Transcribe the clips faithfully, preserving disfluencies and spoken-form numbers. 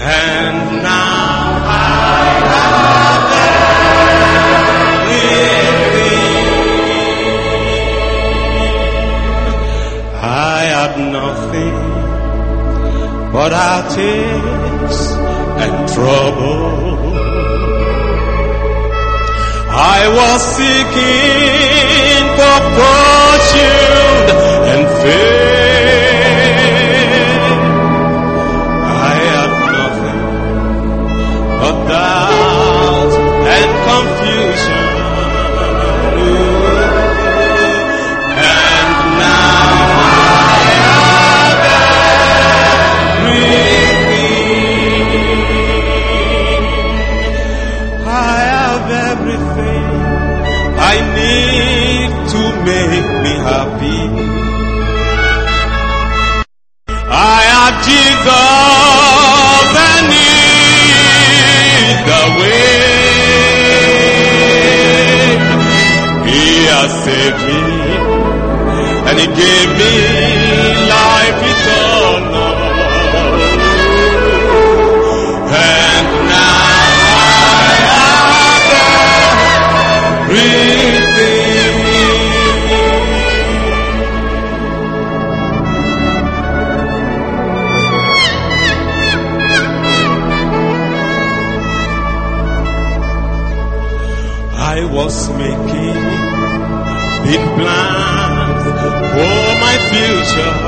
and now I have everything. I have nothing but heartaches and trouble. I was seeking for fortune and fame. I had nothing but doubt and confusion. And now I have everything. I have everything I need to make me happy. I have Jesus and He's the way. He has saved me and He gave me life eternal. And now I have everything. I was making big plans for my future.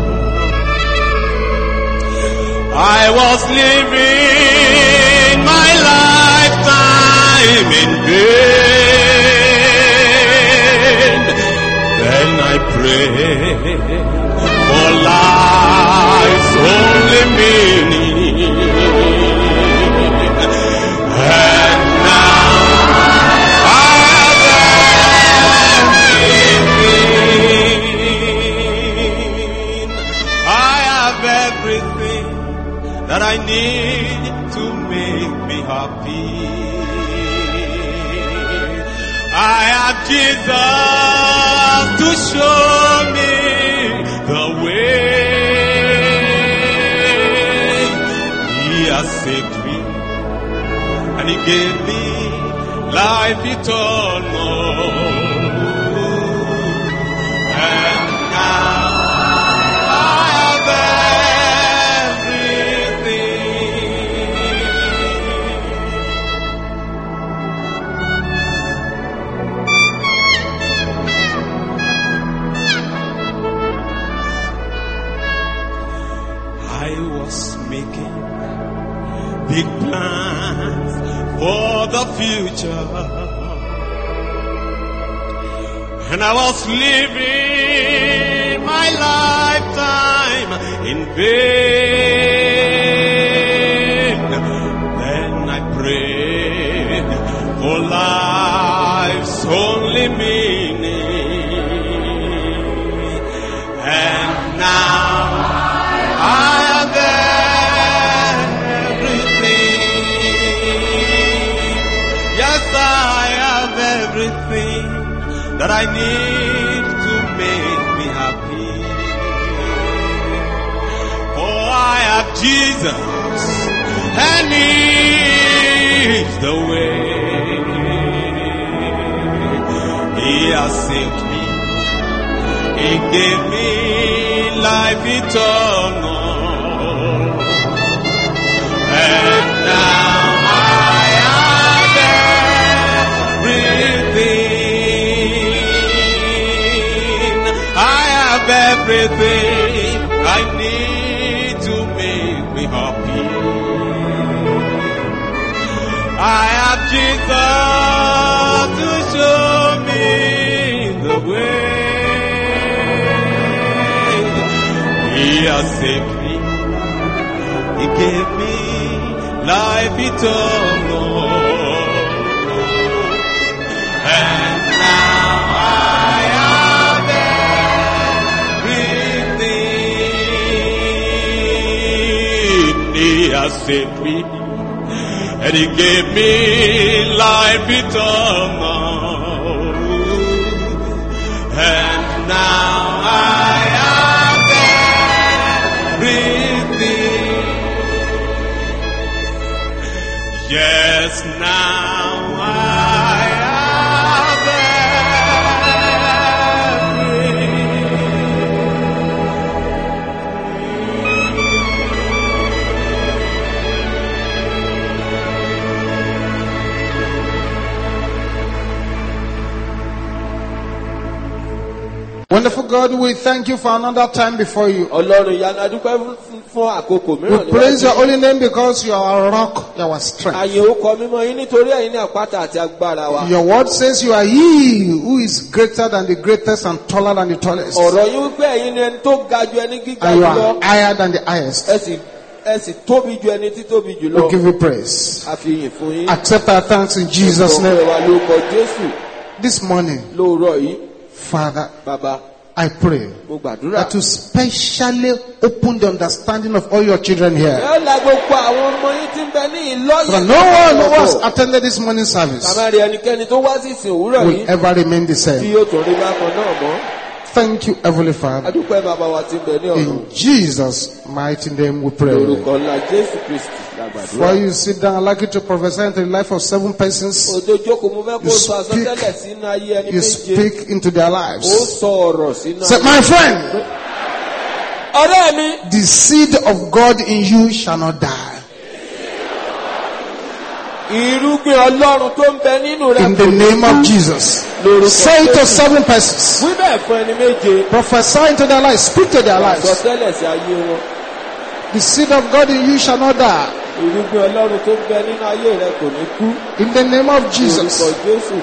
I was living my lifetime in vain. Then I prayed for life's only meaning. And now I have everything. I have everything that I need to make me happy. I have Jesus to show me the way. He has saved me and He gave me life eternal. And now I have I was making big plans for the future, and I was living my lifetime in vain. Then I prayed for life's only meaning, and now I have everything. Yes, I have everything that I need to make me happy. Oh, I have Jesus and He's the way. He has saved me. He gave me life eternal. And now I have everything. I have everything I need to make me happy. I have Jesus to show me the way. He has saved me. He gave me life eternal. And now I have everything. He has saved me and He gave me life eternal. And now I have everything. Just now I have Wonderful God, we thank you for another time before you. Ọlọ́run ìyanu adúpẹ́ fún- fún àkókò mìíràn We praise your holy name because you are our rock, our strength. Àyè orúkọ mímọ́ yín nítorí ẹ̀yin ní àpáta àti agbára wa. Your word says you are he who is greater than the greatest and taller than the tallest. Ọ̀rọ̀ yín wípé ẹ̀yin ni ẹni tó ga ju ẹni gíga And you jùlọ. are higher than the highest. Ẹ sì ẹ sì tóbi ju ẹni tí tóbi We jùlọ. give you praise. Àfihàn fún yín. Accept our thanks in Jesus' Ọpẹ́ name. wa lórúkọ Jésù This morning, lóòrọ̀ yìí. Father, Bàbá, I pray mo gbàdúrà. that you specially open the understanding of all your children here. Ẹ la gbogbo àwọn ọmọ yín tí ń bẹ ní For ìlọ́yẹ̀. no one who has attended this morning service Bàbá rí ẹnikẹ́ni tó wá sí ìsìn òwúrọ̀ will yìí ever remain the tí same. yóò tún rí bákan náà mọ́. Thank you, Heavenly Father. Adúpẹ́ bàbá wa tí ń bẹ ní ọ̀run. In Jesus' mighty name we pray. Lórúkọ ńlá Jésù Kristi la gbàdúrà. Before you sit down, I'd like you to prophesy into the life of seven persons. Òjò jókòó mo fẹ́ kó You sọ speak- àsọtẹ́lẹ̀ sínú ayé ẹni You méje. speak into their Ó lives. sọ ọ̀rọ̀ sínú Say, ayé. my friend, Ọ̀rẹ́ mi, the seed of God in you shall not die. irúgbìn Ọlọ́run tó ń bẹ nínú rẹ̀ In the name of Jesus. Say it to seven persons. wí bẹ́ẹ̀ fún ẹni méje. Prophesy into their lives. Speak to their lives. Àsọtẹ́lẹ̀ sí ayé wọn. The seed of God in you shall not die. Irúgbìn Ọlọ́run tó ń bẹ nínú ayé rẹ̀ kò ní kú. In the name of Lórúkọ Jesus. Jésù.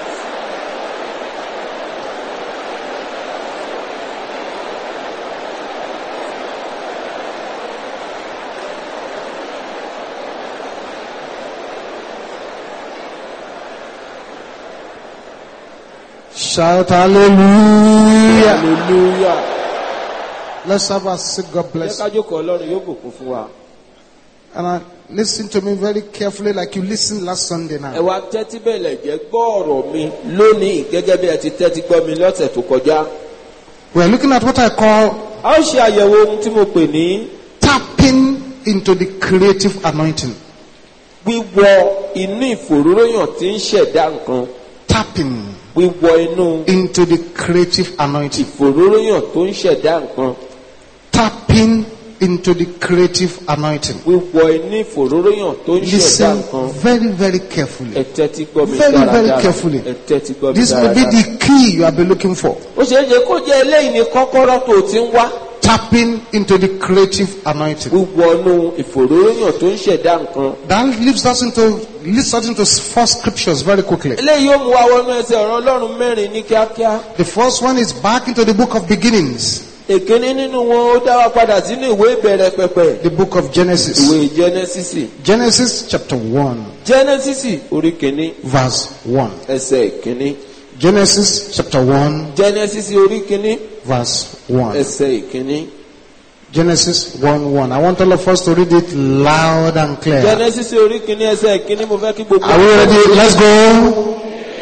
Shout hallelujah. Hallelujah. Let's have a seat. God Jẹ́ bless. ká jókòó Ọlọ́run yóò bùkún fún wa. And uh, listen to me very carefully like you listened last Sunday Ẹ now. wá tẹ́tí bẹ̀lẹ̀ jẹ́ gbọ́ ọ̀rọ̀ mi lónìí gẹ́gẹ́ bí ẹ ti tẹ́tí gbọ́ mi lọ́sẹ̀ tó kọjá. We're looking at what I call A ó ṣe àyẹ̀wò ohun tí mo pè ní tapping into the creative anointing. wíwọ inú ìfòróróyàn tí ń ṣẹ̀dá nǹkan. Tapping Wíwọ inú into the creative anointing. ìfòróróyàn tó ń ṣẹ̀dá nǹkan. Tapping into the creative anointing. Wíwọ inú ìfòróróyàn tó ń ṣẹ̀dá Listen nǹkan. very, very Ẹ carefully. tẹ́tí gbọ́ mi Very, very dáradára. carefully. Ẹ tẹ́tí gbọ́ mi This may be dáradára. the key you have been looking for. Ó ṣeé ṣe kó jẹ́ eléyìí ní kọ́kọ́rọ́ tó o ti ń wá. Tapping into the creative anointing. Wíwọ inú ìfòróróyàn tó ń ṣẹ̀dá nǹkan. That leads us into leads us into four scriptures very quickly. Eléyìí yóò mú wa wọnú ẹsẹ̀ ọ̀rọ̀ Ọlọ́run mẹ́rin ní kíákíá. The first one is back into the book of beginnings, Èkíní nínú wọn ó dá wa padà sínú ìwé ìbẹ̀rẹ̀ pẹ̀pẹ̀. the book of Genesis. Ìwé Jẹ́nẹ́sísì. Genesis chapter one, Jẹ́nẹ́sísì orí kìíní verse one. ẹsẹ̀ ìkíní. Genesis chapter one, Jẹ́nẹ́sísì orí kìíní verse one. ẹsẹ̀ ìkíní. Genesis one one. I want all of us to read it loud and clear. Jẹ́nẹ́sísì orí kìíní ẹsẹ̀ ìkíní mo fẹ́ kí gbogbo. Are we ready? Let's go.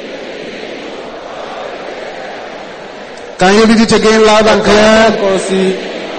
Can you read it again loud and clear? Kan sí.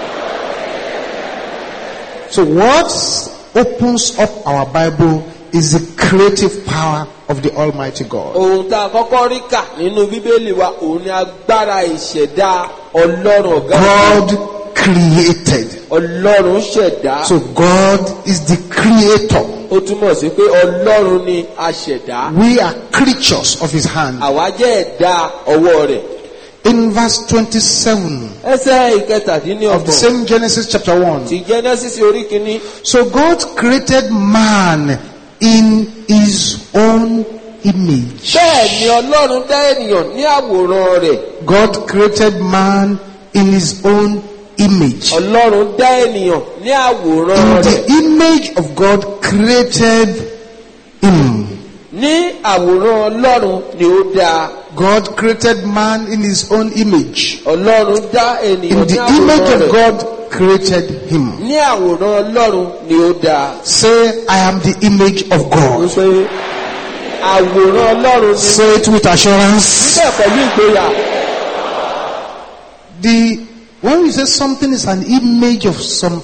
So what opens up our Bible is the creative power of the Almighty God. Ohun tá a kọ́kọ́ rí kà nínú Bíbélì wa òun ni agbára ìṣẹ̀dá Ọlọ́run ọ̀gá. God created. Ọlọ́run ṣẹ̀dá. So God is the creator. Ó túmọ̀ sí pé Ọlọ́run ni aṣẹ̀dá. We are creatures of his hand. Àwa jẹ́ ẹ̀dá ọwọ́ rẹ̀. In verse twenty-seven Ẹsẹ̀ of the ìkẹtàdínlọ́gbọ̀n same Genesis chapter one. ti Jẹ́nẹ́sísì orí kìíní. So God created man in his own image. Bẹ́ẹ̀ ni Ọlọ́run dá ènìyàn ní àwòrán rẹ̀. God created man in his own image. Ọlọ́run dá ènìyàn ní àwòrán In rẹ̀. the image of God created him. Ní àwòrán Ọlọ́run ni ó dá. God created man in his own image. Ọlọ́run dá ènìyàn In ní the image àwòrán of rẹ̀. God created him. Ní àwòrán Ọlọ́run ni ó dá. Say, I am the image of Ó God. pé àwòrán Ọlọ́run ni. Say it with assurance. Bẹ́ẹ̀ pẹ̀lú ìgboyà. The when we say something is an image of something,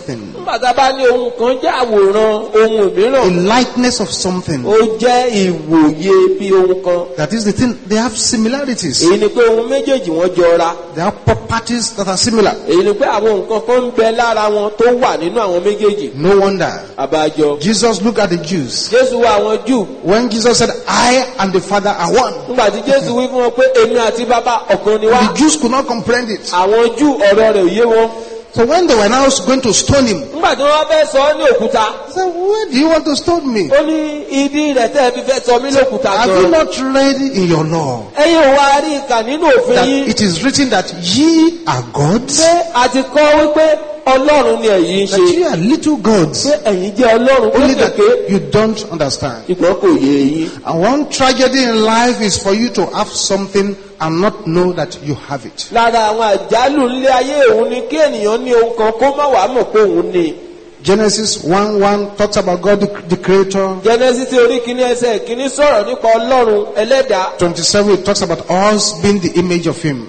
nígbà tá a bá ní ohun kan jẹ́ àwòrán ohun a mìíràn, likeness of something. ó jẹ́ ìwòye bí ohun kan. That is the thing. They have similarities. èyí ni pé ohun méjèèjì wọ́n jọra. They have properties that are similar. èyí ni pé àwọn nǹkan kan ń bẹ lára wọn tó wà nínú àwọn méjèèjì. No wonder. àbájọ. Jesus looked at the Jews. Jésù wá àwọn Júù. When Jesus said, I and the Father are one. nígbà tí Jésù wí fún wọn pé èmi àti bàbá ọ̀kan ni wá. The Jews could not comprehend it. àwọn Júù ọ̀rọ̀ rẹ̀ ò yé wọn. So when they were now going to stone him, nígbà tí wọ́n fẹ́ sọ ọ́ ní òkúta. he said, why do you want to stone me? ó ní ìdí rẹ̀ tẹ́ ẹ fi fẹ́ sọ mí lókúta Have you gan. not read in your law ẹ̀yin ò wá rí ìkà nínú òfin that yín. it is written that ye are gods? pé àti kọ́ wípé Ọlọ́run ni ẹ̀yin ń That ṣe. ye are little gods. pé ẹ̀yin jẹ́ Ọlọ́run Only that kéékèèké. you don't understand. ìgbọ́n kò yé yín. And one tragedy in life is for you to have something and not know that you have it. lára àwọn àjálù nílé ayé òun ni kí ènìyàn ní ohun kan kó má wàá mọ̀ pé òun ní. Genesis one one talks about God the, the creator. Genesis orí kìíní ẹsẹ̀ kìíní sọ̀rọ̀ nípa Ọlọ́run ẹlẹ́dàá. twenty-seven it talks about us being the image of him.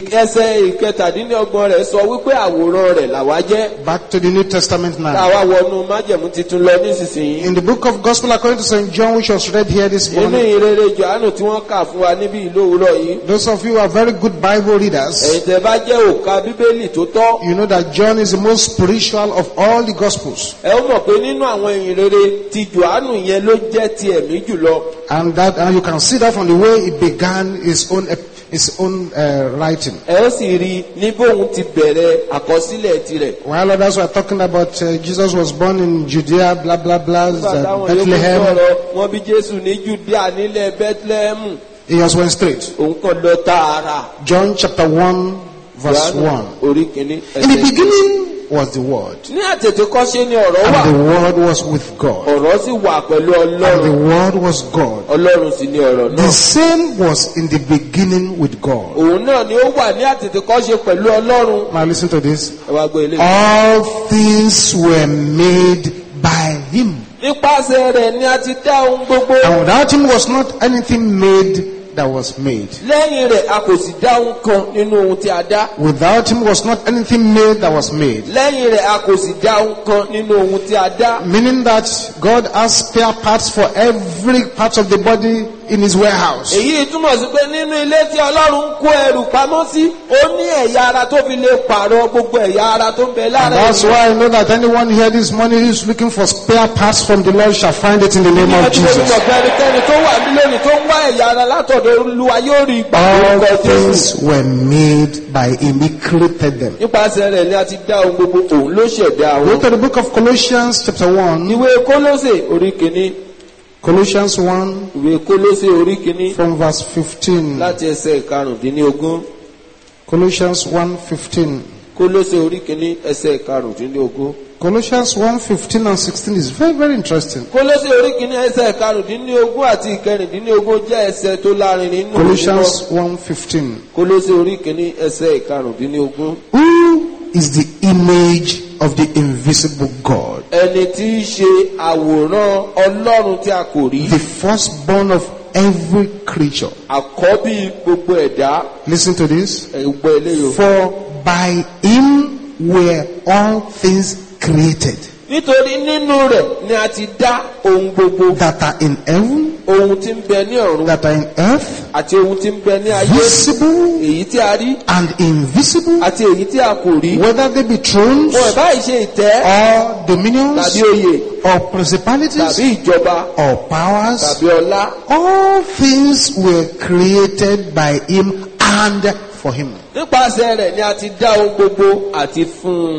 ẹsẹ̀ ìkẹtàdínlọ́gbọ̀n rẹ̀ sọ wípé àwòrán rẹ̀ làwa jẹ́. Back to the New Testament now. táwa wọnú májẹ̀mú titun lọ nísinsìnyí. In the book of Gospel according to Saint John, which was read here this nínú morning, ìrere Jòhánù tí wọ́n kà fún wa níbí ìlú òwúrọ̀ yìí. those of you who are very good Bible readers, ẹ̀yin tẹ́ bá jẹ́ òkà bíbélì tó tọ́. you know that John is the most spiritual of all the Gospels. ẹ ó mọ̀ pé nínú àwọn ìrere ti Jòhánù yẹn ló jẹ́ ti ẹ̀mí jùlọ. And that, and you can see that from the way he began his own, his own uh, writing. ẹ ó sì rí ní bóun ti bẹ̀rẹ̀ àkọsílẹ̀ tirẹ̀. While others were talking about uh, Jesus was born in Judea, blah, blah, blah, nígbà uh, táwọn yòókù Bethlehem, sọ̀rọ̀ wọ́n bí Jésù ní Jùdíà nílẹ̀ Bẹ́tílẹ́hẹ́mù. he just went straight. òun kàn lọ tààrà. John chapter one, verse Jòhánù one. orí kìíní In the ẹsẹ̀. beginning was the Word, ní àtètèkọ́ṣe ni ọ̀rọ̀ wà. and the Word was with God, ọ̀rọ̀ sì wà pẹ̀lú and the Ọlọ́run. Word was God. Ọlọ́run sì ni ọ̀rọ̀ The náà. same was in the beginning with God. òun náà ni ó wà ní àtètèkọ́ṣe pẹ̀lú Ọlọ́run. Now listen to this. ẹ wá gbọ́ ilé. All things were made by Him, nípasẹ̀ rẹ̀ ni a ti dá ohun gbogbo. and without Him was not anything made that was made. lẹ́yìn rẹ̀ a kò sì dá ohun kan nínú ohun tí a dá. Without Him was not anything made that was made. lẹ́yìn rẹ̀ a kò sì dá ohun kan nínú ohun tí a dá. Meaning that God has spare parts for every part of the body in His warehouse. èyí túmọ̀ sí pé nínú ilé tí Ọlọ́run ń kó ẹrù pamọ́ sí, ó ní ẹ̀yà ara tó fi lè pààrọ̀ gbogbo ẹ̀yà ara tó ń bẹ And lára that's ènìyàn. why I know that anyone here this morning who is looking for spare parts from the Lord shall find it in the name of Nígbà tí mo Jesus. mọ̀ pé ẹnikẹ́ni tó wà ní lónìí tó ń wá ẹ̀yà ara látọ̀dọ̀ Olúwa yóò rí ìgbà All lórúkọ Jésù. things were made by Him. He created them. nípasẹ̀ rẹ̀ ni a ti dá ohun gbogbo, òun ló ṣẹ̀dá Go wọn. to the book of Colossians chapter one. ìwé Kólósè orí kìíní. Colossians one ìwé Kólósè orí kìíní from verse fifteen. láti ẹsẹ̀ karùndínlógún. Colossians one fifteen. Kólósè orí kìíní ẹsẹ̀ karùndínlógún. Colossians one fifteen and sixteen is very, very interesting. Kólósè orí kìíní ẹsẹ̀ karùndínlógún àti ìkẹrìndínlógún jẹ́ ẹsẹ̀ tó lárin nínú Colossians one fifteen. Kólósè orí kìíní ẹsẹ̀ karùndínlógún. Who is the image of the invisible God? ẹni tí í ṣe àwòrán Ọlọ́run tí a kò rí. The firstborn of every creature. àkọ́bí gbogbo ẹ̀dá. Listen to this. ẹ̀gbọ́n eléyìí. For by Him were all things created, nítorí nínú rẹ̀ ni a ti dá ohun gbogbo. that are in heaven, ohun tí ń bẹ ní ọ̀run that are in earth, àti ohun tí ń bẹ ní ayé. visible èyí tí a rí and invisible, àti èyí tí a kò rí. whether they be thrones wọn ìbá ìṣe ìtẹ́ or dominions tàbí oyè or principalities tàbí ìjọba or powers, tàbí ọlá. all things were created by Him and for Him. nípasẹ̀ rẹ̀ ni a ti dá ohun gbogbo àti fún un.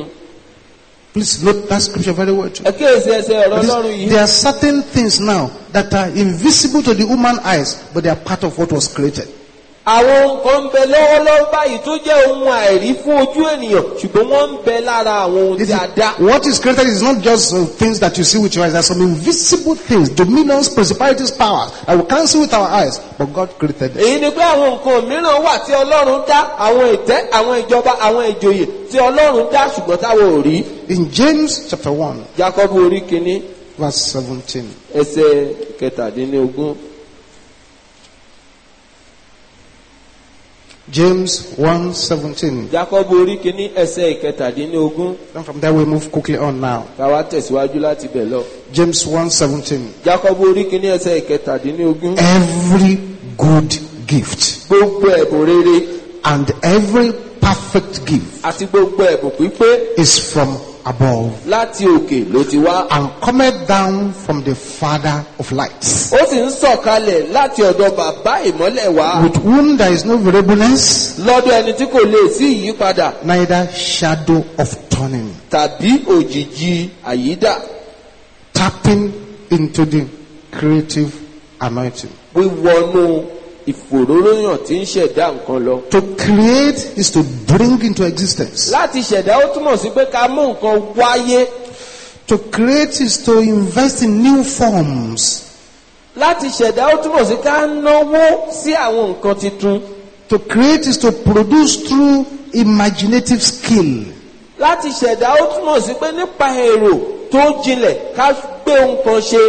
Please note that scripture very well too. ẹ kíyèsí ẹsẹ̀ ọ̀rọ̀ Ọlọ́run This- yìí. there are certain things now that are invisible to the human eyes, but they are part of what was created. àwọn nǹkan ń bẹ lọ́wọ́lọ́wọ́ báyìí tó jẹ́ ohun àìrí fún ojú ènìyàn, ṣùgbọ́n wọ́n ń bẹ lára àwọn ohun This tí is- a dá. what is created is not just uh, things that you see with your eyes. There are some invisible things, dominions, principalities, powers that we can't see with our eyes, but God created them. èyí ni pé àwọn nǹkan mìíràn wà tí Ọlọ́run dá, àwọn ìtẹ́, àwọn ìjọba, àwọn ìjòyè tí Ọlọ́run dá ṣùgbọ́n táwọn ò rí. In James chapter one, Jákọ́bù orí kìíní verse seventeen. ẹsẹ̀ kẹtàdínlógún. James one seventeen. Jákọ́bù orí kìíní ẹsẹ̀ ìkẹtàdínlógún. Then from there we move quickly on now. Ká wá tẹ̀síwájú láti bẹ̀ lọ. James one seventeen. Jákọ́bù orí kìíní ẹsẹ̀ ìkẹtàdínlógún. Every good gift Gbogbo ẹ̀bùn rere and every perfect gift àti gbogbo ẹ̀bùn pípé is from above láti òkè ló ti wá. and cometh down from the Father of lights, Ó sì ń sọ̀kalẹ̀ láti ọ̀dọ̀ bàbá ìmọ́lẹ̀ wá. with whom there is no variableness, Lọ́dọ̀ ẹni tí kò lè sí ìyípadà neither shadow of turning. tàbí òjìji àyídà. Tapping into the creative anointing. Wíwọnú ìfòróróyàn tí ń ṣẹ̀dá nǹkan lọ. To create is to bring into existence. Láti ṣẹ̀dá ó túmọ̀ sí pé ká mú nǹkan wáyé. To create is to invest in new forms. Láti ṣẹ̀dá ó túmọ̀ sí ká náwó sí àwọn nǹkan tuntun. To create is to produce through imaginative skill. Láti ṣẹ̀dá ó túmọ̀ sí pé nípa èrò tó jinlẹ̀ ká gbé nǹkan ṣe.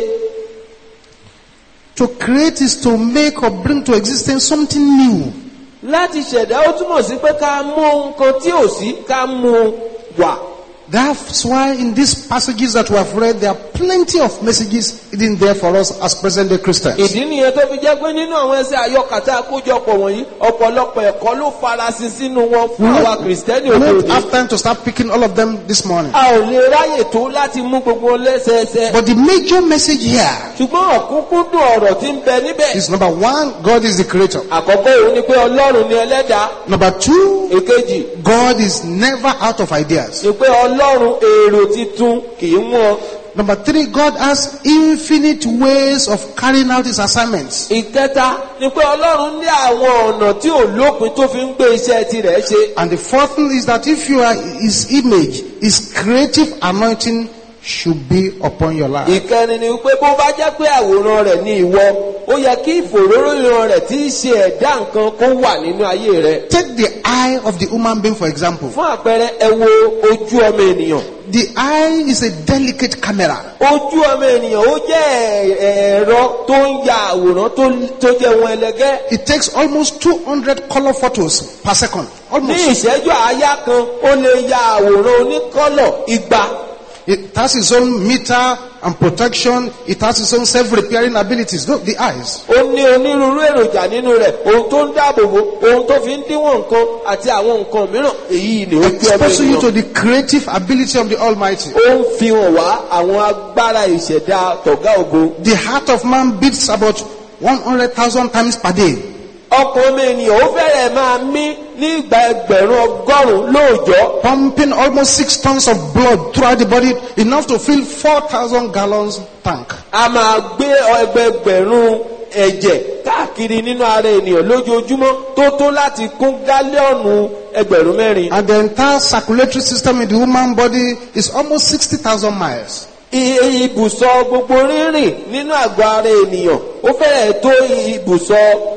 To create is to make or bring to existence something new. Láti ṣẹ̀dá ó túmọ̀ sí pé ká mú nǹkan tí ò sí ká mú wà. That's why in these passages that we have read, there are plenty of messages hidden there for us as present day Christians. Ìdí nìyẹn tó fi jẹ́ pé nínú àwọn ẹsẹ̀ àyọkàtà àkójọpọ̀ wọ̀nyí ọ̀pọ̀lọpọ̀ ẹ̀kọ́ ló farasin sínú wọn fún àwa Kìrìsìtẹ́nì We òde won't òní. have time to start picking all of them this morning. A ò lè ráyè tó láti mú gbogbo lẹ́sẹẹsẹ. But the major message here Ṣùgbọ́n ọ̀kúnkúndùn ọ̀rọ̀ tí ń bẹ níbẹ̀. is number one, God is the creator. Àkọ́kọ́ òun ni pé Ọlọ́run ni ẹlẹ́dàá. Number two, Èkejì God is never out of ideas. ni pé Ọlọ́run èrò titun kì í wọ́n. Number three, God has infinite ways of carrying out his assignments. Ìkẹta ni pé Ọlọ́run ní àwọn ọ̀nà tí ò lópin tó fi ń gbé iṣẹ́ tirẹ̀ ṣe. And the fourth thing is that if you are his image, his creative anointing should be upon your life. Ìkẹrin ni pé bó bá jẹ́ pé àwòrán rẹ̀ ní ìwọ, ó yẹ kí ìfòróróyàn rẹ̀ tí í ṣe ẹ̀dá nǹkan kó wà nínú ayé rẹ̀. Take the eye of the human being, for example. Fún àpẹẹrẹ, ẹ wo ojú ọmọ ènìyàn. The eye is a delicate camera. Ojú ọmọ ènìyàn ó jẹ́ ẹ̀rọ tó ń ya àwòrán tó- tó jẹ́ wọn ẹlẹgẹ́. It takes almost two hundred color photos per second. Ní Almost. ìṣẹ́jú àáyá kan, ó lè ya àwòrán oníkọ́lọ̀ igba. It has its own meter and protection. It has its own self-repairing abilities. Look, the eyes. Ó ní onírúurú èròjà nínú rẹ̀, ohun tó ń dáàbòbò, ohun tó fi ń díwọ̀n nǹkan àti àwọn nǹkan mìíràn. Èyí ni ojú ọmọ Exposing you to ènìyàn. the creative ability of the Almighty. Ó ń fi hàn wá àwọn agbára ìṣẹ̀dá tọ̀gá ògo. The heart of man beats about one hundred thousand times per day. Ọkàn ọmọ ènìyàn ó fẹ́rẹ̀ máa mí ní ìgbà ẹgbẹ̀rún ọgọ́rùn-ún lóòjọ́. Pumping almost six tons of blood throughout the body, enough to fill four thousand gallons tank. A máa gbé ẹgbẹ̀gbẹ̀rún ẹ̀jẹ̀ káàkiri nínú ara ènìyàn lójoojúmọ́ tó tó láti kún gálíọ̀nù ẹgbẹ̀rún mẹ́rin. And the entire circulatory system in the human body is almost sixty thousand miles. I- Ibùsọ̀ gbogbo rírìn nínú àgọ́ ara ènìyàn ó fẹ́rẹ̀ tó ibùsọ̀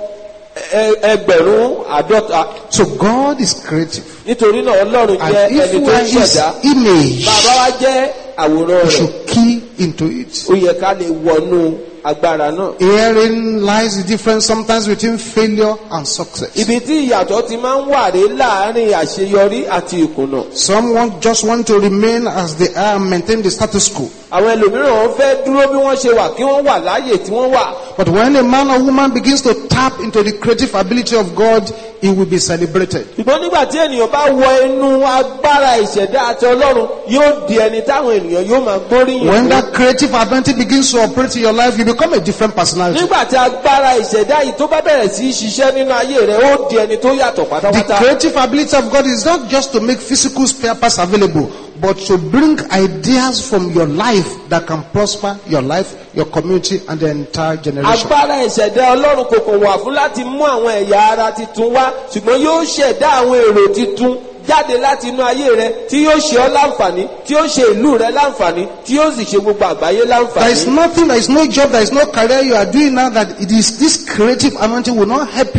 ẹ- ẹgbẹ̀rún àádọ́ta. So God is creative. Nítorí náà Ọlọ́run jẹ́ And if ẹni we tó are ń his ṣẹ̀dá. image, Bàbá wa jẹ́ àwòrán we rẹ̀. should key into it. Ó yẹ ká lè wọnú agbára náà. Herein lies the difference sometimes between failure and success. Ibi tí ìyàtọ̀ ti máa ń wà rèé láàárín àṣeyọrí àti ìkùnà. Some want, just want to remain as they are and maintain the status quo. Àwọn ẹlòmíràn wọn fẹ́ dúró bí wọ́n ṣe wà kí wọ́n wà láàyè tí wọ́n wà. But when a man or woman begins to tap into the creative ability of God, he will be celebrated. Ṣùgbọ́n nígbà tí ènìyàn bá wọ inú agbára ìṣẹ̀dá àti Ọlọ́run yóò di ẹni táwọn ènìyàn yóò máa gbóríyìn When fún. that creative ability begins to operate in your life, you become a different personality. Nígbà tí agbára ìṣẹ̀dá yìí tó bá bẹ̀rẹ̀ sí í ṣiṣẹ́ nínú ayé rẹ̀ ó di ẹni tó yàtọ̀ The pátápátá. creative ability of God is not just to make physical spare parts available, but to bring ideas from your life that can prosper your life, your community, and the entire generation. Agbára ìṣẹ̀dá Ọlọ́run kò kàn wà fún láti mú àwọn ẹ̀yà ara titun wá ṣùgbọ́n yóò ṣẹ̀dá àwọn èrò titun jáde láti inú ayé rẹ tí yóò ṣe ọ́ láǹfààní tí yóò ṣe ìlú rẹ láǹfààní tí yóò sì ṣe gbogbo àgbáyé There is láǹfààní. nothing, there is no job, there is no career you are doing now that it is this creative anointing will not help you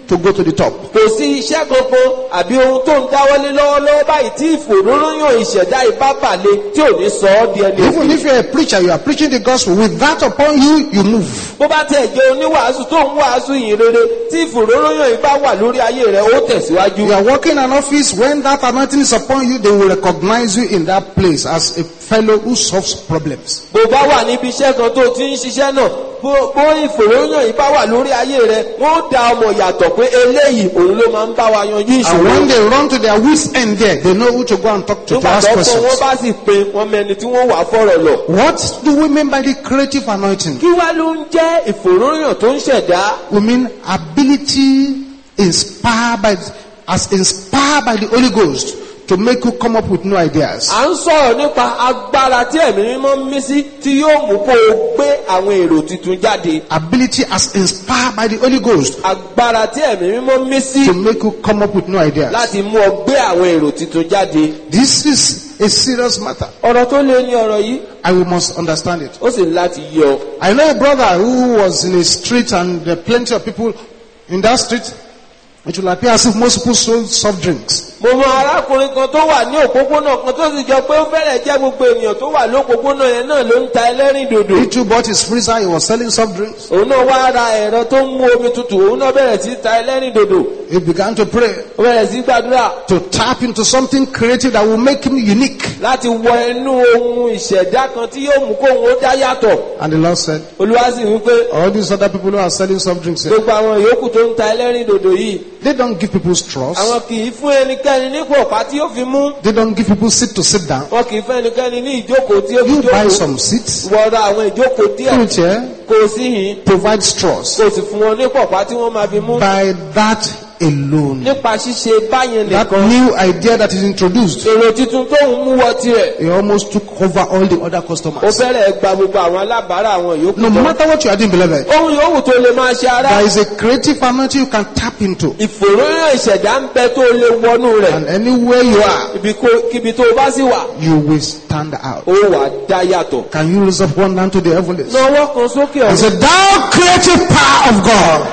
to go to the top. kò sí iṣẹ́ kankan àbí ohun tó ń dáwọ́lé lọ́wọ́lọ́wọ́ báyìí tí ìfòróróyàn ìṣẹ̀dá ipá balẹ̀ tí ò ní sọ ọ́ di ẹni Even if you're a preacher, you are preaching the gospel. With that upon you, you move. bó bá tẹ̀ jẹ́ oníwàásù tó ń wàásù yìí rere tí ìfòróróyàn ipá wà lórí ayé rẹ̀ ó tẹ̀síwájú. You are working in an office. When that anointing is upon you, they will recognize you in that place as a fellow who solves problems. bó bá wà níbi iṣẹ́ kan tó ti ń ṣiṣẹ́ náà bó bó ìfòróyàn ipá wà lórí ayé rẹ̀ wọ́n dá ọmọ yàtọ̀ pé eléyìí òun ló máa ń bá wa yanjú And ìṣòro. when they run to their wits end there, they know who to go and talk to, to nígbà ask tó kọ́ wọ́n questions. bá sì pé wọ́n mẹni tí wọ́n wà fọ̀rọ̀ lọ. What do we mean by the creative anointing? kí wá ló ń jẹ́ ìfòróyàn tó ń ṣẹ̀dá? We mean ability inspired by, as inspired by the Holy Ghost to make you come up with new ideas. à ń sọ̀rọ̀ nípa agbára tí ẹ̀mí mímọ́ ń mí sí tí yóò mú kó o gbé àwọn èrò tuntun jáde. Ability as inspired by the Holy Ghost agbára tí ẹ̀mí mímọ́ ń mí sí to make you come up with new ideas. láti mú ọ gbé àwọn èrò tuntun jáde. This is a serious matter, ọ̀rọ̀ tó lé ní ọ̀rọ̀ yìí and we must understand it. ó sì ní láti yọ. I know a brother who was in a street, and there are plenty of people in that street. It will appear as if most people sold soft drinks. mo mọ arákùnrin kan tó wà ní òpópónà kan tó sì jọ pé ó fẹ́rẹ̀ jẹ́ gbogbo ènìyàn tó wà lópópónà yẹn náà ló ń ta ẹlẹ́rìn dòdò. He too bought his freezer. He was selling soft drinks. òun náà wá ra ẹ̀rọ tó ń mú omi tutù òun náà bẹ̀rẹ̀ sí ta ẹlẹ́rìn dòdò. He began to pray ó bẹ̀rẹ̀ sí gbàdúrà to tap into something creative that will make him unique. láti wọ inú ohun ìṣẹ̀dá kan tí yóò mú kóhun ó dá yàtọ̀. And the Lord said, olúwa sì wí pé all these other people who are selling soft drinks here, gbogbo àwọn yòókù tó ń ta ẹlẹ́rìn dòdò yìí they don't give people straws. àwọn kì í fún ẹnikẹ́ni ní pọ̀pá tí yóò fi mú. They don't give people seat to sit down. wọn kì í fún ẹnikẹ́ni ní ìjókòó tí yóò fi You buy jókòó. some seats, wọ́n ra àwọn ìjókòó díẹ̀ put it here, kó o sí yìí provide straws. kó o sì fún wọn ní pọ̀pá tí wọ́n máa fi mú. By that alone, nípa ṣíṣe báyẹn that nìkan new idea that is introduced, èrò tuntun tó ń mú wọ tirẹ̀ it almost took over all the other ó customers. fẹ́rẹ̀ gba gbogbo àwọn alábàárà àwọn yòókù No tán. matter what you are doing, beloved, ohun yòówù tó lè máa ṣe ara there is a creative anointing you can tap into. ìfòròyìn ìṣẹ̀dá ń bẹ tó lè wọnú rẹ̀. And anywhere you are, ibi kó- kíbi tó o bá sì wà you will stand out. ó wà dá yàtọ̀. Can you raise up one hand to the heavens lọ́wọ́ kan sókè and ọ̀run. say, thou creative power of God,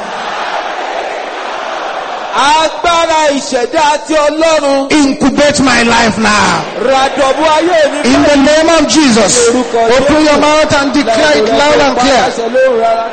agbára ìṣẹ̀dá àti ọlọ́run incubate my life now. ràdọ̀bù ayé mi In the name of Jesus, Orúkọ open your mouth and declare it loud and clear. Pàṣẹ lóhùn rárá.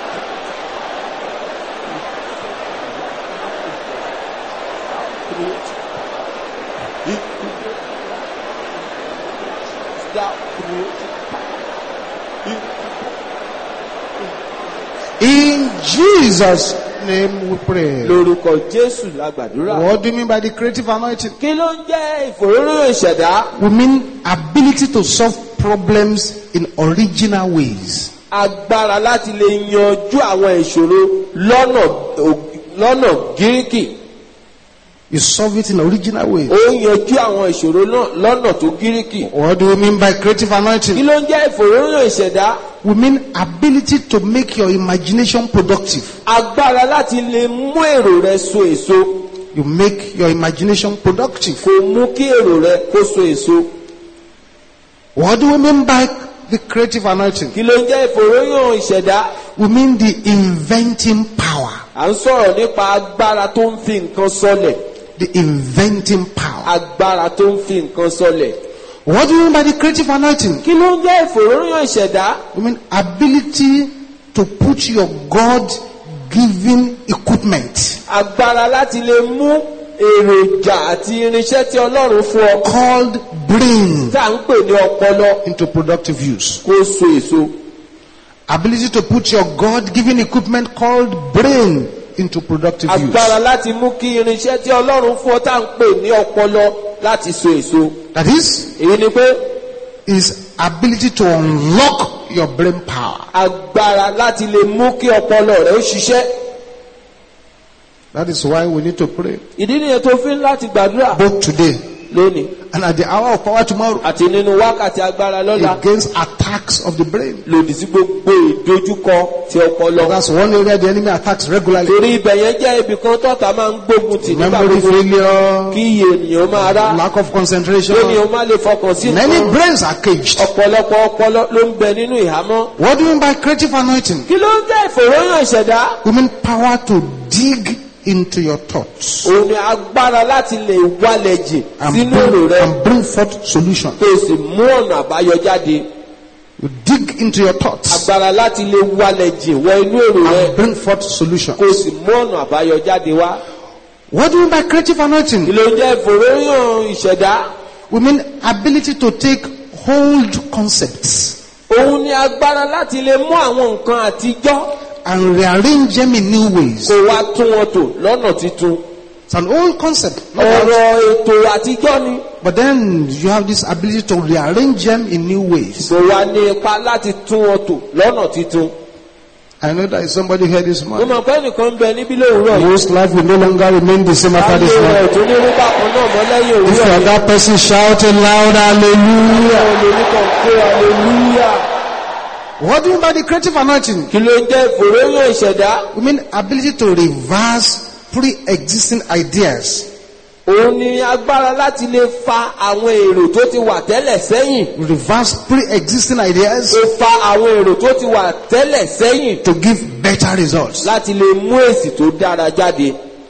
In Jesus' name we pray. lórúkọ Jésù la gbàdúrà. What do you mean by the creative anointing? kí ló ń jẹ́ ìfòròyìn ìṣẹ̀dá? We mean ability to solve problems in original ways. agbára láti lè yanjú àwọn ìṣòro lọ́nà lọ́nà gíríkì. You solve it in original ways. ó yanjú àwọn ìṣòro náà lọ́nà tó gíríkì. What do we mean by creative kí anointing? ló ń jẹ́ ìfòròyìn ìṣẹ̀dá? We mean ability to make your imagination productive. agbára láti lè mú èrò rẹ so èso. You make your imagination productive. kò mú kí èrò rẹ kó so èso. What do we mean by the creative anointing? kí ló ń jẹ́ ìfòròyìn ìṣẹ̀dá? We mean the inventing power. à ń sọ̀rọ̀ nípa agbára tó ń fi nǹkan sọlẹ̀. The inventing power. agbára tó ń fi nǹkan sọlẹ̀. What do you mean by the creative anointing? kí ló ń jẹ́ ìfòròyìn ìṣẹ̀dá? We mean ability to put your God-given equipment agbára láti lè mú èròjà àti irinṣẹ́ tí Ọlọ́run fún ọ called brain tá à ń pè ní ọpọlọ into productive use. kó so èso. Ability to put your God-given equipment called brain into productive use. agbára láti mú kí irinṣẹ́ tí Ọlọ́run fún ọ tá à ń pè ní ọpọlọ láti so èso. That is, èyí ni pé is ability to unlock your brain power. agbára láti lè mú kí ọpọlọ rẹ ó ṣiṣẹ́. That is why we need to pray ìdí nìyẹn tó fi ń láti gbàdúrà both today lónìí and at the hour of power tomorrow àti nínú wákàtí agbára lọ́la against attacks of the brain. lòdì sí gbogbo ìdojúkọ ti ọpọlọ. That's one area the enemy attacks regularly. torí ibẹ̀ yẹn jẹ́ ibì kan tọ́ta máa ń gbógun tì nígbà Memory gbogbo failure, kí iye ènìyàn máa rá lack of concentration. lónìí o máa lè fọkàn sí Many nǹkan. brains are caged. ọ̀pọ̀lọpọ̀ ọpọlọ ló ń bẹ nínú ìhámọ́. What do you mean by creative anointing? kí ló ń jẹ́ ìfòròyìn ìṣẹ̀dá? We mean power to dig into your thoughts òun ni agbára láti lè wálẹ̀ jìn and sínú èrò bring, rẹ and bring forth solution. kó o sì mú ọ̀nà àbáyọ jáde. You dig into your thoughts agbára láti lè wálẹ̀ jìn wọ inú èrò rẹ and bring forth solution. kó o sì mú ọ̀nà àbáyọ jáde wá. What do we mean by creative anointing? kí ló ń jẹ́ ìfòròyìn ìṣẹ̀dá? We mean ability to take old concepts òun ni agbára láti lè mú àwọn nǹkan àtijọ́ and rearrange them in new ways. kó wá tún wọn tò lọ́nà titun. It's an old concept, no doubt. ọ̀rọ̀ ètò àtijọ́ ni. But then you have this ability to rearrange them in new ways. kò wá ní ipa láti tún wọn tò lọ́nà titun. I know there is somebody here this mo morning mọ̀ pé nìkan bẹ níbí lóòrọ̀ yìí. whose life will no longer remain the same after this ayé rẹ̀ morning. tó ní orúkọ kan náà mọ́ lẹ́yìn If you òwúrọ̀ are yìí. that person shouting loud, hallelujah. olórúkọ pé hallelujah. What do you mean by the creative anointing? kí ló ń jẹ́ ìfòròyìn ìṣẹ̀dá? We mean ability to reverse pre-existing ideas. òun ni agbára láti lè fa àwọn èrò tó ti wà tẹ́lẹ̀ sẹ́yìn. Reverse pre-existing ideas ó fa àwọn èrò tó ti wà tẹ́lẹ̀ sẹ́yìn to give better results. láti lè mú èsì tó dára jáde.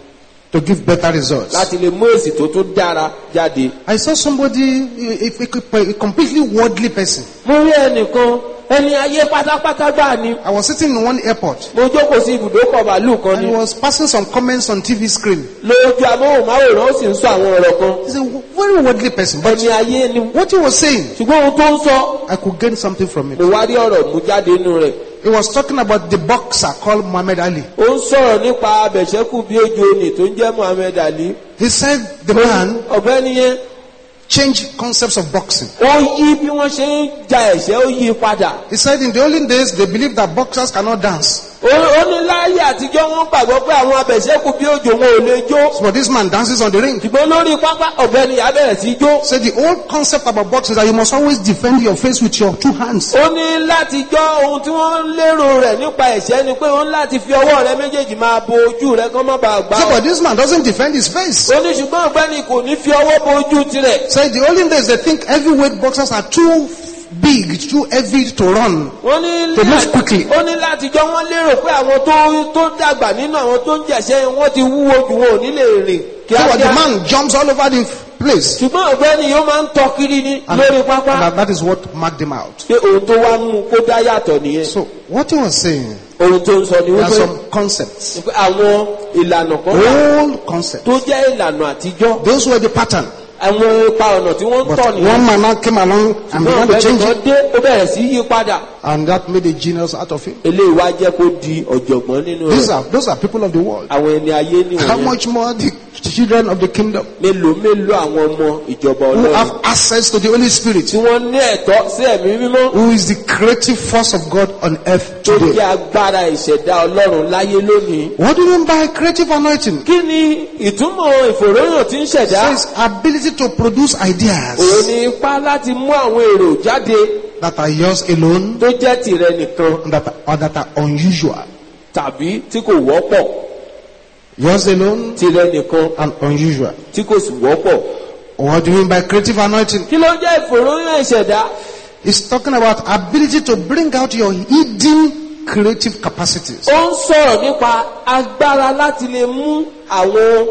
To give better results. láti lè mú èsì tó tó dára jáde. I saw somebody, a, a, a completely worldly person. mo rí ẹnìkan ẹni ayé pátápátá gbà ni. I was sitting in one airport mo jókòó sí ibùdókọ̀ bàálù kan and ni. he was passing some comments on T V screen. lójú amóhùnmáwòrán ó sì ń sọ àwọn ọ̀rọ̀ kan. He's a very worldly person, but ẹni ayé ni. what he was saying, ṣùgbọ́n ohun tó ń sọ I could gain something from it. mo wá rí ọ̀rọ̀ mú jáde nínú rẹ̀. He was talking about the boxer called Muhammad Ali. ó ń sọ̀rọ̀ nípa abẹ̀ṣẹ́kù bí ojú oní tó ń jẹ́ Muhammad Ali. He said the man ọ̀gbẹ́ni yẹn changed concepts of boxing. ó yí bí wọ́n ṣe ń ja ẹ̀ṣẹ́ ó yí padà. He said in the olden days they believed that boxers cannot dance. ó ó ní láyé àtijọ́ wọ́n gbàgbọ́ pé àwọn abẹ̀ṣẹ́kù bí òjò wọn ò lè jó. But this man dances on the ring. ṣùgbọ́n lórí pápá ọ̀gbẹ́ni yà bẹ̀rẹ̀ sí jó. So the old concept about boxing is that you must always defend your face with your two hands. ó ní láti jọ́ ohun tí wọ́n lérò rẹ̀ nípa ẹ̀ṣẹ́ ni pé ó ní láti fi ọwọ́ rẹ̀ méjèèjì máa bo ojú rẹ̀ kán má bàa gbá So ọ. but this man doesn't defend his face. ó ní ṣùgbọ́n ọ̀gbẹ́ni kò ní fi ọwọ́ bo ojú tirẹ̀. So in the olden days they think heavyweight boxers are too big, too heavy to run. wọ́n ní To move quickly. ó ní láti jọ́ wọ́n lérò pé àwọn tó tó dàgbà nínú àwọn tó ń jẹ̀ṣẹ́ wọ́n ti wúwo jù wọn ò ní lè rìn So what the kíákíá. man jumps all over the place. ṣùgbọ́n ọ̀gbẹ́ni yóò máa ń tọ́ kiri ní And, lórí and pápá. that, that is what marked him out. pé ohun tó wá mú kó dá yàtọ̀ nìyẹn. So what he was saying, ohun tó ń sọ ni there are wípé some concepts, pé àwọn ìlànà kan wà old concepts. tó jẹ́ ìlànà àtijọ́. Those were the pattern. àwọn ipa ọ̀nà tí wọ́n ń But tọ̀ one nìyẹn. man now came along and ṣùgbọ́n began to ọ̀gbẹ́ni change kan it, dé ó bẹ̀rẹ̀ sí yí padà. and that made a genius out of him. eléyìí wá jẹ́ kó di ọ̀jọ̀gbọ́n nínú These rẹ̀. are those are people of the world. àwọn ẹni ayé How nìwọ̀nyẹn. much more the children of the kingdom mélòó mélòó àwọn ọmọ ìjọba who ọlọ́run have access to the Holy Spirit, tí wọ́n ní ẹ̀tọ́ sí ẹ̀mí mímọ́ who is the creative force of God on earth tó jẹ́ today. agbára ìṣẹ̀dá ọlọ́run láyé lónìí. What do you mean by creative anointing? kí ni ìtumọ̀ ìfòròyìn tí ń ṣẹ̀dá? It says ability to produce òun ideas ni ipá láti mú àwọn èrò jáde that are yours alone tó jẹ́ tìrẹ nìkan and that are, or that are unusual. tàbí tí kò wọ́pọ̀. Yours alone tìrẹ nìkan and unusual. tí kò sì wọ́pọ̀. What do you mean by creative anointing? kí ló jẹ́ ìfòròyìn ìṣẹ̀dá? It's talking about ability to bring out your hidden creative capacities. ó ń sọ̀rọ̀ nípa agbára láti lè mú àwọn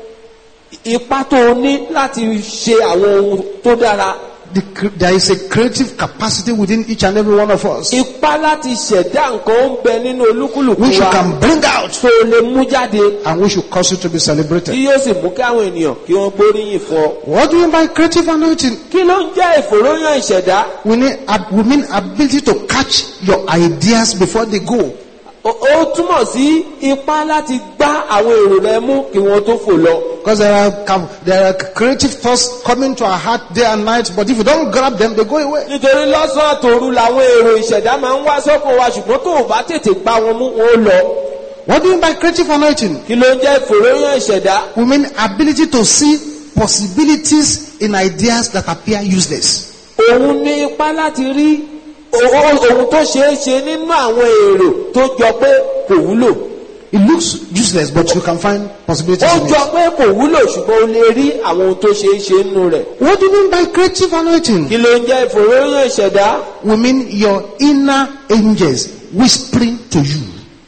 ipá tó o ní láti ṣe àwọn ohun tó dára. The, cre- there is a creative capacity within each and every one of us, Ipá láti ṣẹ̀dá nǹkan ó ń bẹ nínú olúkúlùkù which you wa can bring out tó lè mú jáde and which will cause you to be tí celebrated. yóò sì mú kí àwọn ènìyàn kí wọ́n gbóríyìn fún ọ. What do you mean by creative anointing? Kí ló ń jẹ́ ìfòròyìn ìṣẹ̀dá? We need, ab- we mean ability to catch your ideas before they go. Ó ó túmọ̀ sí ipá láti gbá àwọn èrò rẹ mú kí wọ́n tó fò lọ. Because there are, cam- there are creative thoughts coming to our heart day and night, but if you don't grab them, they go away. Nítorí lọ́sàn-án tòru làwọn èrò ìṣẹ̀dá máa ń wá sọ́kàn wa ṣùgbọ́n tó o bá tètè gbá wọn mú wọn ó lọ. What do you mean by creative anointing? Kí ló ń jẹ́ ìfòròyìn ìṣẹ̀dá? We mean ability to see possibilities in ideas that appear useless. Òun ní ipá láti rí ohun ohun tó ṣeé ṣe nínú àwọn èrò tó jọ pé kò wúlò. It looks useless, but you can find possibilities Ó in jọ it. pé kò wúlò ṣùgbọ́n o lè rí àwọn ohun tó ṣeé ṣe nínú rẹ̀. What do you mean by creative anointing? Kí ló ń jẹ́ ìfòròyìn ìṣẹ̀dá? We mean your inner angels whispering to you.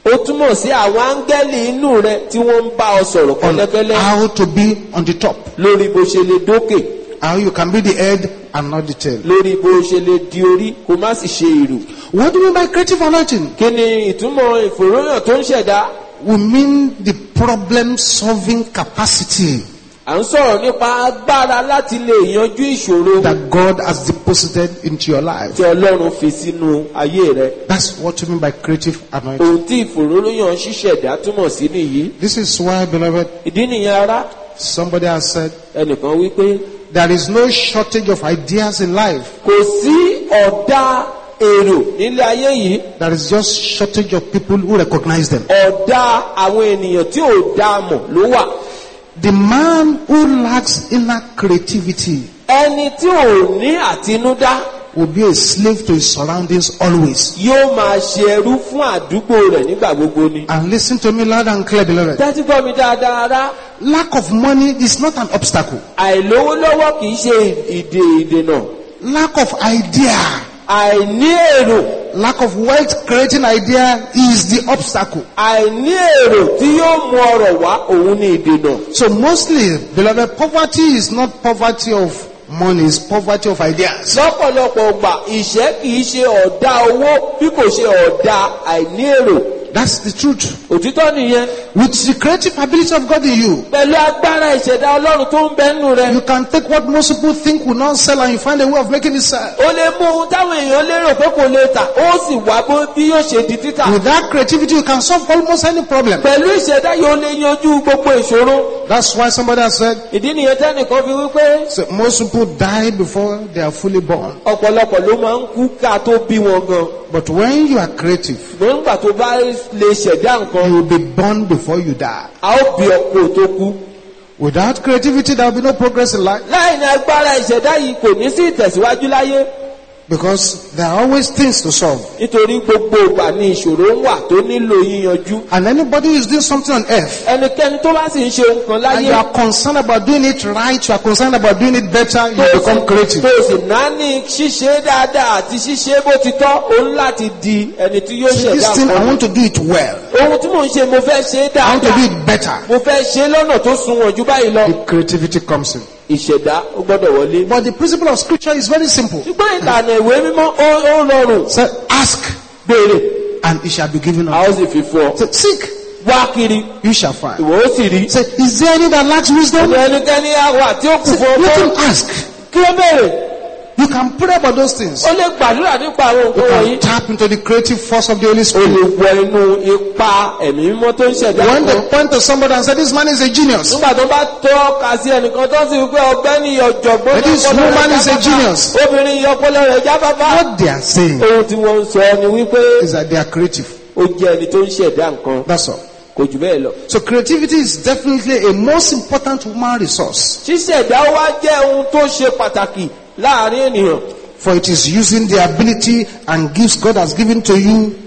ó túmọ̀ sí àwọn áńgẹ́lì inú rẹ tí wọ́n ń bá ọ sọ̀rọ̀ on kẹ́lẹ́kẹ́lẹ́ how to be on the top, lórí bó ṣe lè dókè, how you can be the head and not the tail. lórí bó ṣe lè di orí kó má sì ṣe ìrù. What do you mean by creative anointing? kí ni ìtumọ̀ ìfòròyàn tó ń ṣẹ̀dá? We mean the problem solving capacity à ń sọ̀rọ̀ nípa agbára láti lè yanjú ìṣòro that God has deposited into your life. tí Ọlọ́run fi sínú ayé rẹ. That's what you mean by creative anointing. ohun tí ìfòròyàn ṣíṣẹ̀dá túmọ̀ sí nìyí. This is why, beloved, ìdí nìyẹn ará, somebody has said, ẹnìkan wípé there is no shortage of ideas in life. kò sí ọ̀dà èrò nílé ayé yìí, There is just shortage of people who recognize them. ọ̀dà àwọn ènìyàn tí ò dá mọ̀ ló wà. The man who lacks inner creativity ẹni tí ò ní àtinúdá will be a slave to his surroundings always. yóò máa ṣe ẹrú fún àdúgbò rẹ̀ nígbà gbogbo ni. And listen to me loud and clear, beloved. tẹ́tí gbọ́ mi dáadáa rá, Lack of money is not an obstacle. àìlówó lọ́wọ́ kì í ṣe ìdè ìdènà. Lack of idea, àìní èrò lack of wealth creating idea is the obstacle. àìní èrò tí yóò mú ọrọ̀ wá òun ni ìdènà. So mostly, beloved, poverty is not poverty of money, it's poverty of ideas. lọ́pọ̀lọpọ̀ ọgbà ìṣẹ́ kì í ṣe ọ̀dà owó bí kò ṣe ọ̀dà àìní èrò. That's the truth. òtítọ́ nìyẹn. With the creative ability of God in you, pẹ̀lú agbára ìṣẹ̀dá Ọlọ́run tó ń bẹ nínú rẹ, you can take what most people think will not sell and you find a way of making it sell. o lè mú ohun táwọn èèyàn lérò pé kò lè tà ó sì wá bó bí yóò ṣe di títà. With that creativity, you can solve almost any problem. pẹ̀lú ìṣẹ̀dá yóò lè yanjú gbogbo ìṣòro. That's why somebody has said, ìdí nìyẹn tẹ́nìkan fi wípé so most people die before they are fully born. ọ̀pọ̀lọpọ̀ ló máa ń kú ká tó bí wọn gan. But when you are creative, ṣùgbọ́n nígbà tó bá lè ṣẹ̀dá nǹkan, you will be born before you die. a ó bí ọkọ tó kú. Without creativity, there will be no progress in life. láì ní agbára ìṣẹ̀dá yìí kò ní sí ìtẹ̀síwájú láyé. Because there are always things to solve. nítorí gbogbo ìgbà ni ìṣòro ń wà tó nílò yíyanjú. And anybody who is doing something on earth, ẹnikẹ́ni tó bá sì ń ṣe nǹkan and láyé you are concerned about doing it right, you are concerned about doing it better, you tó become sì- creative. tó sì náání ṣíṣe dáadáa àti ṣíṣe bó ti tọ́ òun láti di ẹni tí yóò See, ṣẹ̀dá this thing, I nǹkan. want to do it well. ohun tí mò ń ṣe mo fẹ́ ṣe é I want to do dáadáa, it better. mo fẹ́ ṣe é lọ́nà tó sunwọ̀n ju báyìí lọ. The creativity comes in. ìṣẹ̀dá ó gbọ́dọ̀ wọlé. But the principle of scripture is very simple. ṣùgbọ́n ìlànà ìwé mímọ́ ó ó rọrùn. Say, ask, béèrè and it shall be given a unto ó sì fi fún ọ. you. Say, seek, wá kiri you shall find. ìwọ ó sì rí. Say, is there any that lacks wisdom? ọ̀dọ̀ ẹnikẹ́ni àwà tí ó kù Say, fún let ọgbọ́n him ask. kí ó béèrè. You can pray about those things. ó lè gbàdúrà nípa àwọn You nǹkan can wọ̀nyí. tap into the creative force of the Holy ó lè Spirit. wọ inú ipa ẹ̀mí mímọ́ tó ń ṣẹ̀dá When they nǹkan. point to somebody and say, this man is a genius. nígbà tó bá tọ́ka sí ẹnìkan tó sì wípé ọ̀gbẹ́ni ọ̀jọ̀gbọ́n This ọpọlọ rẹ̀ woman is a jáfáfá. genius. obìnrin yìí ọpọlọ rẹ̀ jáfáfá. What they are saying ohun tí wọ́n ń sọ ni wípé is that they are creative. ó jẹ́ ẹni tó ń ṣẹ̀dá nǹkan That's all. kò jù bẹ́ẹ̀ lọ. So creativity is definitely a most important human resource. ṣíṣẹ̀dá wá jẹ́ ohun tó ṣe pàtàkì láàrin ènìyàn. For it is using the ability and gifts God has given to you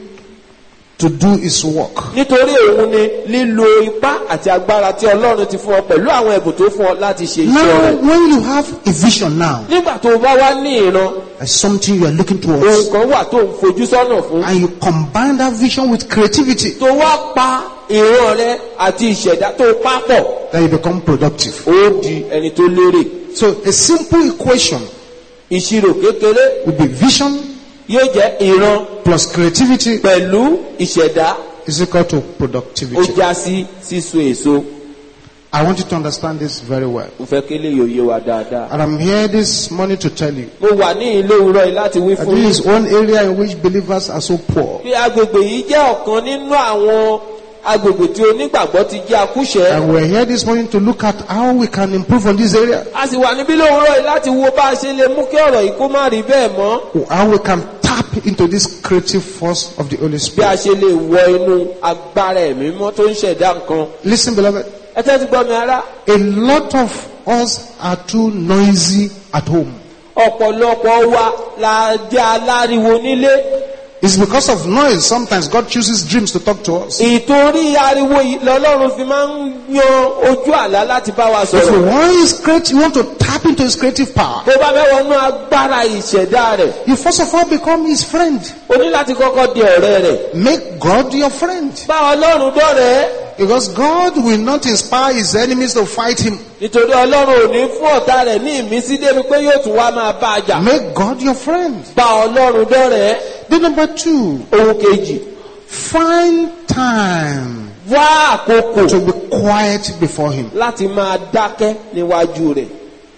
to do His work. nítorí òun ni lílo ipá àti agbára tí Ọlọ́run ti fún ọ pẹ̀lú àwọn ẹ̀bùn tó fún ọ láti ṣe iṣẹ́ Now, rẹ̀. when you have a vision now, nígbà tó o bá wá ní ìran, as something you are looking ohun towards, kan wà tó ń fojú sọ́nà fún. and you combine that vision with creativity, tó wá pa ìran rẹ àti ìṣẹ̀dá tó papọ̀, then you become productive. ó di ẹni tó lérè. So a simple equation ìṣirò kékeré would be vision yóò jẹ́ ìran plus creativity pẹ̀lú ìṣẹ̀dá, is equal to ó productivity. já sí síso èso. I want you to understand this very well. mo fẹ́ kí lè yòye wa dáadáa. And I'm here this morning to tell you mo wà ní ilé òwúrọ̀ yìí láti wí that fún this yín is one area in which believers are so poor. pé agbègbè yìí jẹ́ ọ̀kan nínú àwọn agbègbè tí onígbàgbọ́ ti jẹ́ akúṣẹ̀. And we're here this morning to look at how we can improve on this area. a sì wà níbí lówùúrọ̀ yìí láti wo bá a ṣe lè mú kí ọ̀rọ̀ yìí kó má rí bẹ́ẹ̀ mọ́. How we can tap into this creative force of the Holy bí a Spirit. ṣe lè wọ inú agbára ẹ̀mí mọ́ tó ń ṣẹ̀dá nǹkan. Listen, beloved, ẹ tẹ́tí gbọ́ mi ará. a lot of us are too noisy at home. ọ̀pọ̀lọpọ̀ wa la jẹ́ aláriwo nílé. It's because of noise. Sometimes God chooses dreams to talk to us. ìtorí ariwo yìí lọ́lọ́run fi máa ń yan ojú àlá láti bá wa If you sọ̀rọ̀. want His create, you want to tap into into his creative power, Bó bá fẹ́ wọnú agbára ìṣẹ̀dá rẹ̀, you first of all become his friend. o ní láti kọ́kọ́ di ọ̀rẹ́ rẹ̀. Make God your friend. Bá Ọlọ́run dọ́rẹ̀ẹ́. Because God will not inspire his enemies to fight him. Nítorí Ọlọ́run ò ní fún ọ̀tá rẹ̀ ní ìmísí débi pé yóò tún wá máa bá a jà. Make God your friend. Bá Ọlọ́run dọ́rẹ̀ẹ́. Then number two, Ohun kejì, find time wá àkókò to be quiet before him. láti máa dákẹ́ níwájú rẹ̀.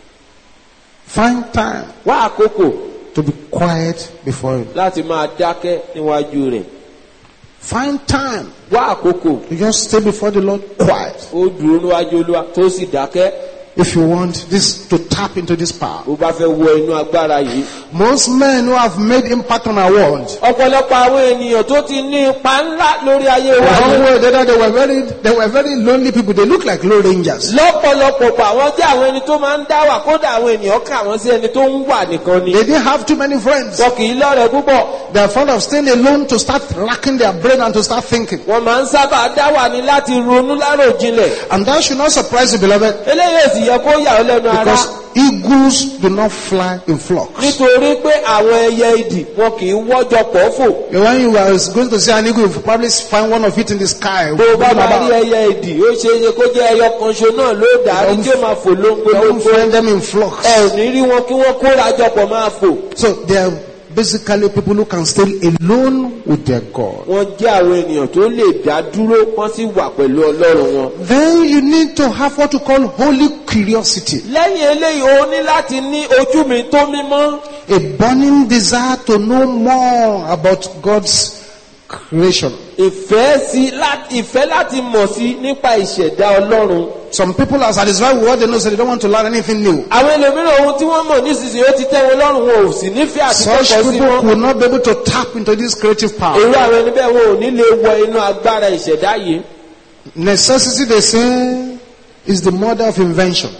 Find time Wá àkókò to be quiet before him. láti máa dákẹ́ níwájú rẹ̀. Find time Wá àkókò to just stay before the Lord quiet. ó dúró níwájú Olúwa tó sì dákẹ́. If you want this to tap into this power. Bó bá fẹ́ wọ inú agbára yìí. Most men who have made impact on our world, Ọ̀pọ̀lọpọ̀ àwọn ènìyàn tó ti ní ipa ńlá lórí ayé wa one yìí. way or the other, they were very, they were very lonely people. They look like low rangers. Lọ́pọ̀lọpọ̀ pa àwọn jẹ́ àwọn ẹni tó máa ń dá wà, kódà àwọn ènìyàn kà wọ́n sí ẹni tó ń wà nìkan ni. They didn't have too many friends. Wọn kì í lọ́rẹ̀ẹ́ púpọ̀. They are fond of staying alone to start racking their brain and to start thinking. Wọ́n máa ń sábà dá wà ní láti ronú láròjinlẹ̀. And that should not surprise you, beloved, Eléyìí sì yẹ kó yà ọ́ lẹ́nu ara. because eagles do not fly in flocks. Nítorí pé àwọn ẹyẹ idì wọn kì í wọ́jọ pọ̀ fò. When you are going to see an eagle, you will probably find one of it in the sky. Bó o bá máa rí ẹyẹ idì, ó ṣe é ṣe kó jẹ́ ẹyọ kan ṣo náà ló dàrí tí ó máa fò You don't lóńgbòlóńgbò. find them in flocks. Ẹ ò ní rí wọn kí wọ́n kóra jọpọ̀ máa fò. So they are basically people who can stay alone with their God. Wọ́n jẹ́ àwọn ènìyàn tó lè dá dúró, wọ́n sì wà pẹ̀lú Ọlọ́run wọn. Then you need to have what you call holy curiosity. Lẹ́yìn eléyìí, o ní láti ní ojú mi tó mímọ́. A burning desire to know more about God's creation. Ìfẹ́ sí láti ìfẹ́ láti mọ̀ sí nípa ìṣẹ̀dá Ọlọ́run. Some people are satisfied with what they know, so they don't want to learn anything new. Àwọn ẹlòmíràn ohun tí wọ́n mọ̀ nísinsìnyí ó ti tẹ́ wọn lọ́rùn, wọn ò sì nífẹ̀ẹ́ àti Such kẹ́kọ̀ọ́ sí people wọn. will not be able to tap into this creative power. Irú àwọn ẹni bẹ́ẹ̀ wọn ò ní lè wọ inú agbára ìṣẹ̀dá yìí. Necessity, they say, is the mother of invention.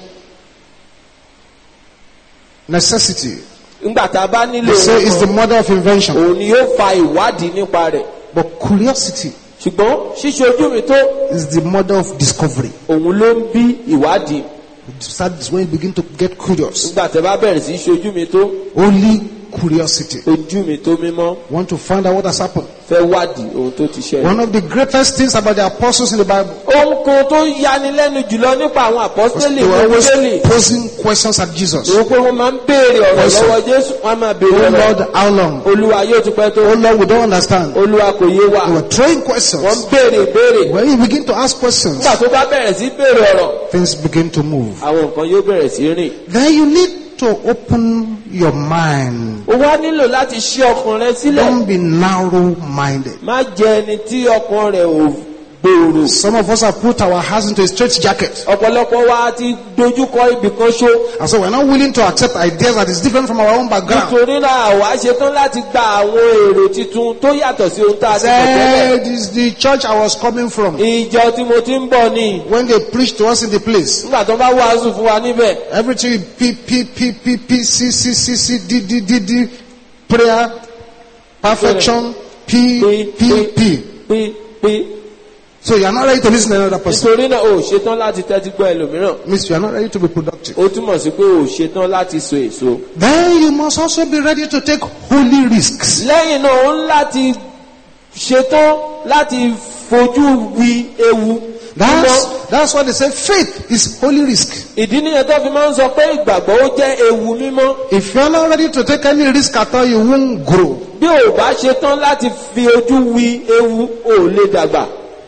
Necessity, Nígbà tá a bá nílò they say, is the ohun mother of kan, invention. òun ni yóò fa ìwádìí nípa rẹ̀. But curiosity Ṣùgbọ́n ṣíṣe ojú mi tó, is the mother of discovery. òun ló ń bí ìwádìí. That's when you begin to get curious. Nígbà tẹ́ bá bẹ̀rẹ̀ sí í ṣe ojú mi tó, Only curiosity. ojú mi tó mímọ́ Want to find out what has happened. fẹ́ wádìí ohun tó ti ṣẹlẹ̀. One of the greatest things about the apostles in the Bible Ohun kan tó yanilẹ́nu jùlọ nípa àwọn was àpọ́sítélì they were always Bíbélì. posing questions at Jesus. Òun pé wọ́n máa ń béèrè ọ̀rọ̀ Question. lọ́wọ́ Jésù, wọ́n máa béèrè Oh ọ̀rọ̀. Lord, how long? Olúwa yóò tún pẹ́ tó. Oh Lord, we don't understand. Olúwa kò yé wa. They were throwing Wọ́n ń questions. béèrè ìbéèrè. When you begin to ask questions, Nígbà tó bá bẹ̀rẹ̀ sí béèrè ọ̀rọ̀, things begin to move. àwọn nǹkan yóò bẹ̀rẹ̀ sí rìn. Then you need to open your mind. O wá nílò láti ṣí ọkàn rẹ sílẹ̀. Don't be narrow-minded. Má jẹ́ ẹni tí ọkàn rẹ̀ ò gbòòrò. Some of us have put our hearts into a straitjacket. Ọ̀pọ̀lọpọ̀ wa ti dojúkọ ibì kan ṣó. And so we're not willing to accept ideas that is different from our own background. Nítorí náà àwa ṣetán láti gba àwọn èrò titun tó yàtọ̀ sí ohun tá a ti mọ̀ tẹ́lẹ̀. Said, this is the church I was coming from. Ìjọ tí mo ti ń bọ̀ ni. When they preached to us in the place, Nígbà tó bá wàásù fún wa níbẹ̀. everything P, P, P, P, P, C, C, C, C, D, D, D, D, prayer, perfection, P, P, P. Pí pí. So you are not ready to listen to another person. Nítorí náà o ṣetán láti tẹ́tí gbọ́ ẹlòmíràn. Means you are not ready to be productive. Ó túmọ̀ sí pé o ṣetán láti so èso. Then you must also be ready to take holy risks. Lẹ́yìn náà o ń láti ṣetán láti fojú wi ewu. That's, that's why they say faith is holy risk. Ìdí nìyẹn tó fi máa ń sọ pé ìgbàgbọ́ ó jẹ́ ewu mímọ́. If you are not ready to take any risk at all, you won't grow. Bí o bá ṣetán láti fi ojú wi ewu, o ò lè dàgbà.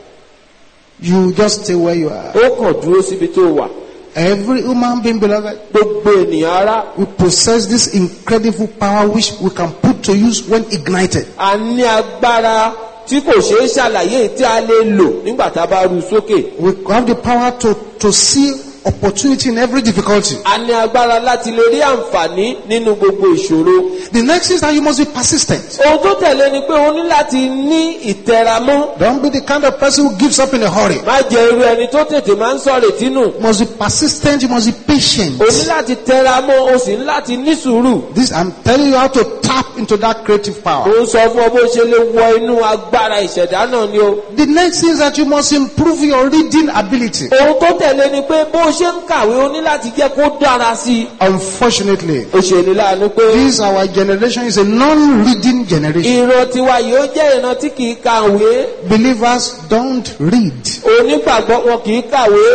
You just stay where you are. Ó kàn dúró síbi tó wà. Every human being, beloved, Gbogbo ènìyàn ará, we possess this incredible power which we can put to use when ignited. a ní agbára tí kò ṣeé ṣàlàyé tí a lè lò nígbà tá a bá ru sókè. We have the power to, to see opportunity in every difficulty. A ní agbára láti lè rí àǹfààní nínú gbogbo ìṣòro. The next is that you must be persistent. Ohun tó tẹ̀lé ni pé o ní láti ní ìtẹramọ́. Don't be the kind of person who gives up in a hurry. Má jẹ́ irú ẹni tó tètè máa ń sọ̀rètí nù. You must be persistent, you must be patient. O ní láti tẹra mọ́, o sì ní láti ní sùúrù. This, I'm telling you how to tap into that creative power. Mo ń sọ fún ọ bó ṣe lè wọ inú agbára ìṣẹ̀dá náà ni o. The next thing is that you must improve your reading ability. Ohun tó tẹ̀lé ni pé bó ṣe ń kàwé o ní láti jẹ́ kó dára sí i. Unfortunately, Ó ṣe ní láàánú pé this our generation is a non-reading generation. ìran tiwa yìí ó jẹ́ ìran tí kì í kàwé. Believers don't read. Onígbàgbọ́ wọn kì í kàwé.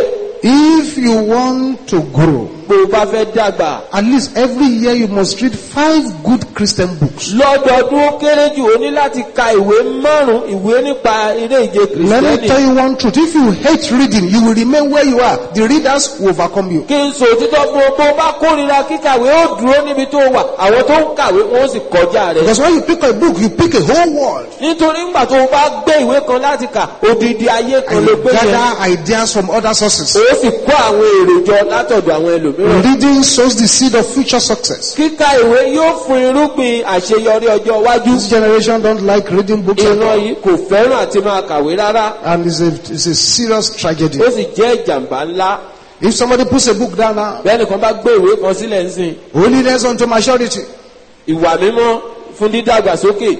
If you want to grow, Bó o bá fẹ́ dàgbà. at least every year you must read five good Christian books. Lọ́dọọdún ó kéré jù o ní láti ka ìwé márùn-ún ìwé nípa eré ìje Let me tell Kìrìsìtẹ́nì. you one truth. If you hate reading, you will remain where you are. The readers will overcome you. Kí n sọ òtítọ́ fún ọ, bó o bá kórìíra kíkàwé ó dúró níbi tó wà. Àwọn tó ń kàwé wọn ó sì kọjá rẹ̀. Because when you pick a book, you pick a whole world. Nítorí ńgbà tó o bá gbé ìwé kan láti kà, odidi ayé kan And ló you gbé yẹn. gather ideas from other sources. O sì kó àwọn èrò jọ látọ̀dọ̀ àwọn ẹlòmíràn. Reading sows the seed of future success. Kíka ìwé yóò fún irúgbìn àṣeyọrí ọjọ́ iwájú. This generation don't like reading books at Ìran all. yìí kò fẹ́ràn àti máa kàwé rárá. And it's a, it's a serious tragedy. Ó sì jẹ́ ìjàmbá ńlá. If somebody puts a book down now, Bẹ́ẹ̀ni kan bá gbé ìwé kan sílẹ̀ ń sìn. holiness unto maturity, Ìwà mímọ́ fún dídàgbàsókè.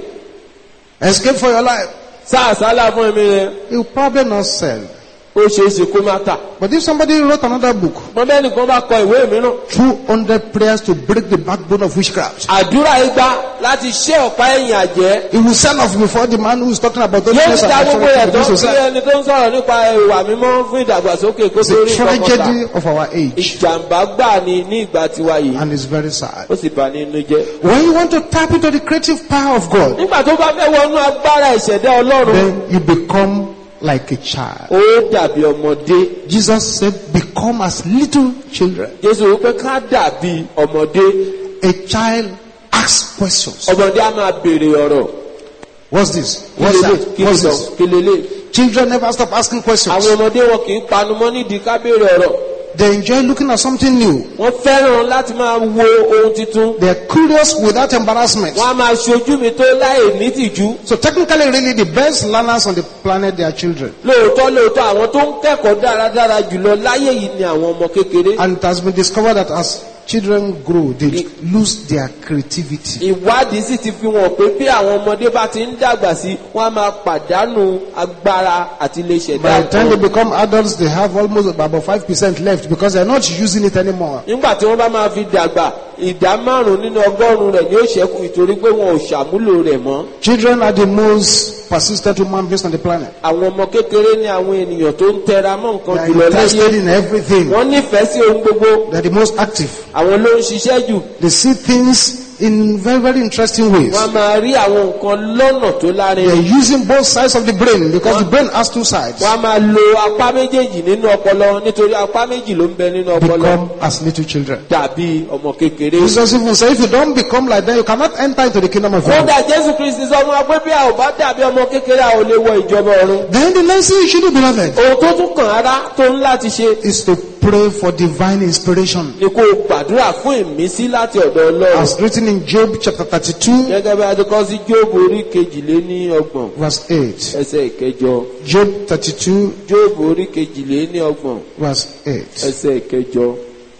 escape for your life, Sáà sálà fún ẹ̀mí rẹ̀. it will probably not sell. Ó ṣe é ṣe kó má tà. But if somebody wrote another book, Mọ bẹ́ẹ̀ni kan bá kọ ìwé mìíràn. two hundred prayers to break the backbone of witchcraft, Àdúrà igba láti ṣẹ́ ọ̀pá ẹ̀yìn àjẹ́. it will sell off before the man who is talking about Yóò holiness ti and dá gbogbo maturity ẹ̀tọ́ begins to sí sell. ẹni tó ń sọ̀rọ̀ nípa ìwà mímọ́ fún ìdàgbàsókè kó It's tó a rí nǹkan kan tà. tragedy of our age, Ìjàmbá gbà ní ní ìgbà tiwa yìí. and it's very sad. Ó sì bà ní inú jẹ́. When you want to tap into the creative power of God, Nígbà tó bá fẹ́ wọnú agbára ìṣẹ̀dá Ọlọ́run, then you become like a child. ó dàbí ọmọdé. Jesus said, become as little children. Jésù wípé ká dàbí ọmọdé. A child asks questions. Ọmọdé á máa béèrè ọ̀rọ̀. What's this? Kí What's lélẹ̀? that? Kí What's lélẹ̀? this? Kí lélẹ̀? Children never stop asking questions. Àwọn ọmọdé wọn kì í panu mọ́ nídìí ká béèrè ọ̀rọ̀. They enjoy looking at something new. Wọ́n fẹ́ràn láti máa wo ohun tuntun. They are curious without embarrassment. Wọ́n á máa ṣojú mi tó láì nítìjú. So technically, really, the best learners on the planet, they are children. Lóòótọ́ lóòótọ́ àwọn tó ń kẹ́kọ̀ọ́ dáradára jùlọ láyé yìí ni àwọn ọmọ kékeré. And it has been discovered that as children grow, they lose their creativity. Ìwádìí sì ti fi hàn pé bí àwọn ọmọdé bá ti ń dàgbà sí, wọ́n á máa pàdánù agbára àti lè ṣẹ̀dá By the time they nǹkan. become adults, they have almost about five percent left because they're not using it anymore. Nígbà tí wọ́n bá máa fi dàgbà, ìdá márùn-ún nínú ọgọ́rùn-ún rẹ̀ ni ó ṣẹ́kù ìtorí pé wọn ò ṣàmúlò rẹ̀ mọ́. Children are the most persistent human beings on the planet. Àwọn ọmọ kékeré ni àwọn ènìyàn tó ń tẹra mọ́ nǹkan They are jùlọ interested láyé. in everything. Wọ́n nífẹ̀ẹ́ sí ohun gbogbo. They're the most active. Àwọn ló ń ṣiṣẹ́ jù. They see things in very, very interesting ways. Wọ́n á máa rí àwọn nǹkan lọ́nà tó lárinrin. They're using both sides of the brain because the brain has two sides. Wọ́n á máa lo apá méjèèjì nínú ọpọlọ nítorí apá méjì ló ń bẹ nínú ọpọlọ. Become as little children. Dàbí ọmọ kékeré. Jesus even said, if you don't become like that, you cannot enter into the kingdom of heaven. Kódà Jésù Kristi sọ fún wa pé bí a ò bá dàbí ọmọ kékeré a ò lè wọ ìjọba ọ̀run. Then the next thing you should do, beloved, Ohun tó tún kàn ara tó ń láti ṣe is to pray for divine inspiration. ni kó o gbàdúrà fún ìmísí láti ọ̀dọ̀ Ọlọ́run. As written in Job chapter thirty-two, Gẹ́gẹ́ bí a ti kọ sí Jóòbù orí kejìléní ọgbọ̀n verse eight. ẹsẹ̀ ìkẹjọ. Job thirty-two, Jóòbù orí kejìléní ọgbọ̀n verse eight. ẹsẹ̀ ìkẹjọ.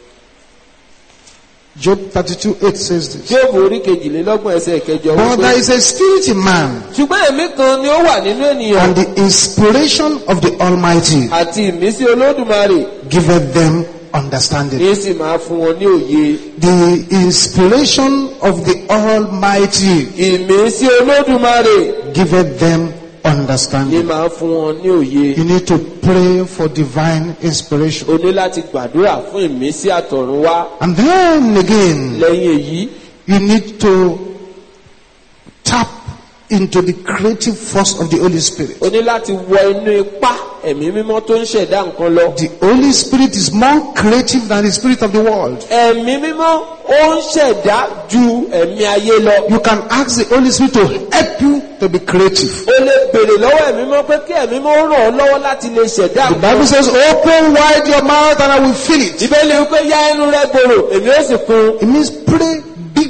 Job thirty-two, eight says this. Jóòbù orí kejìlélọ́gbọ̀n ẹsẹ̀ ìkẹjọ. But wípé, there is a spirit in man, ṣùgbọ́n ẹ̀mí kan ni ó wà nínú ènìyàn and the inspiration of the Almighty àti ìmísí Olódùmarè giveth them understanding. ní sì máa fún wọn ní òye. The inspiration of the Almighty Ìmísí Olódùmarè giveth them ní understanding. máa fún wọn ní òye. You need to pray for divine inspiration. O ní láti gbàdúrà fún ìmísí àtọ̀run wá. And then again, Lẹ́yìn èyí, you need to tap into the creative force of the Holy Spirit. o ní láti wọ inú ipá ẹ̀mí mímọ́ tó ń ṣẹ̀dá nǹkan lọ. The Holy Spirit is more creative than the spirit of the world. Ẹ̀mí mímọ́ ó ń ṣẹ̀dá ju ẹ̀mí ayé lọ. You can ask the Holy Spirit to help you to be creative. O lè béèrè lọ́wọ́ ẹ̀mí mímọ́ pé kí ẹ̀mí mímọ́ ràn ọ́ lọ́wọ́ láti lè ṣẹ̀dá The nǹkan. Bible says, open wide your mouth and I will fill it. Ìbéèlè wípé yá ẹnu rẹ gbòòrò, èmi ó sì kún. It means pray big prayers.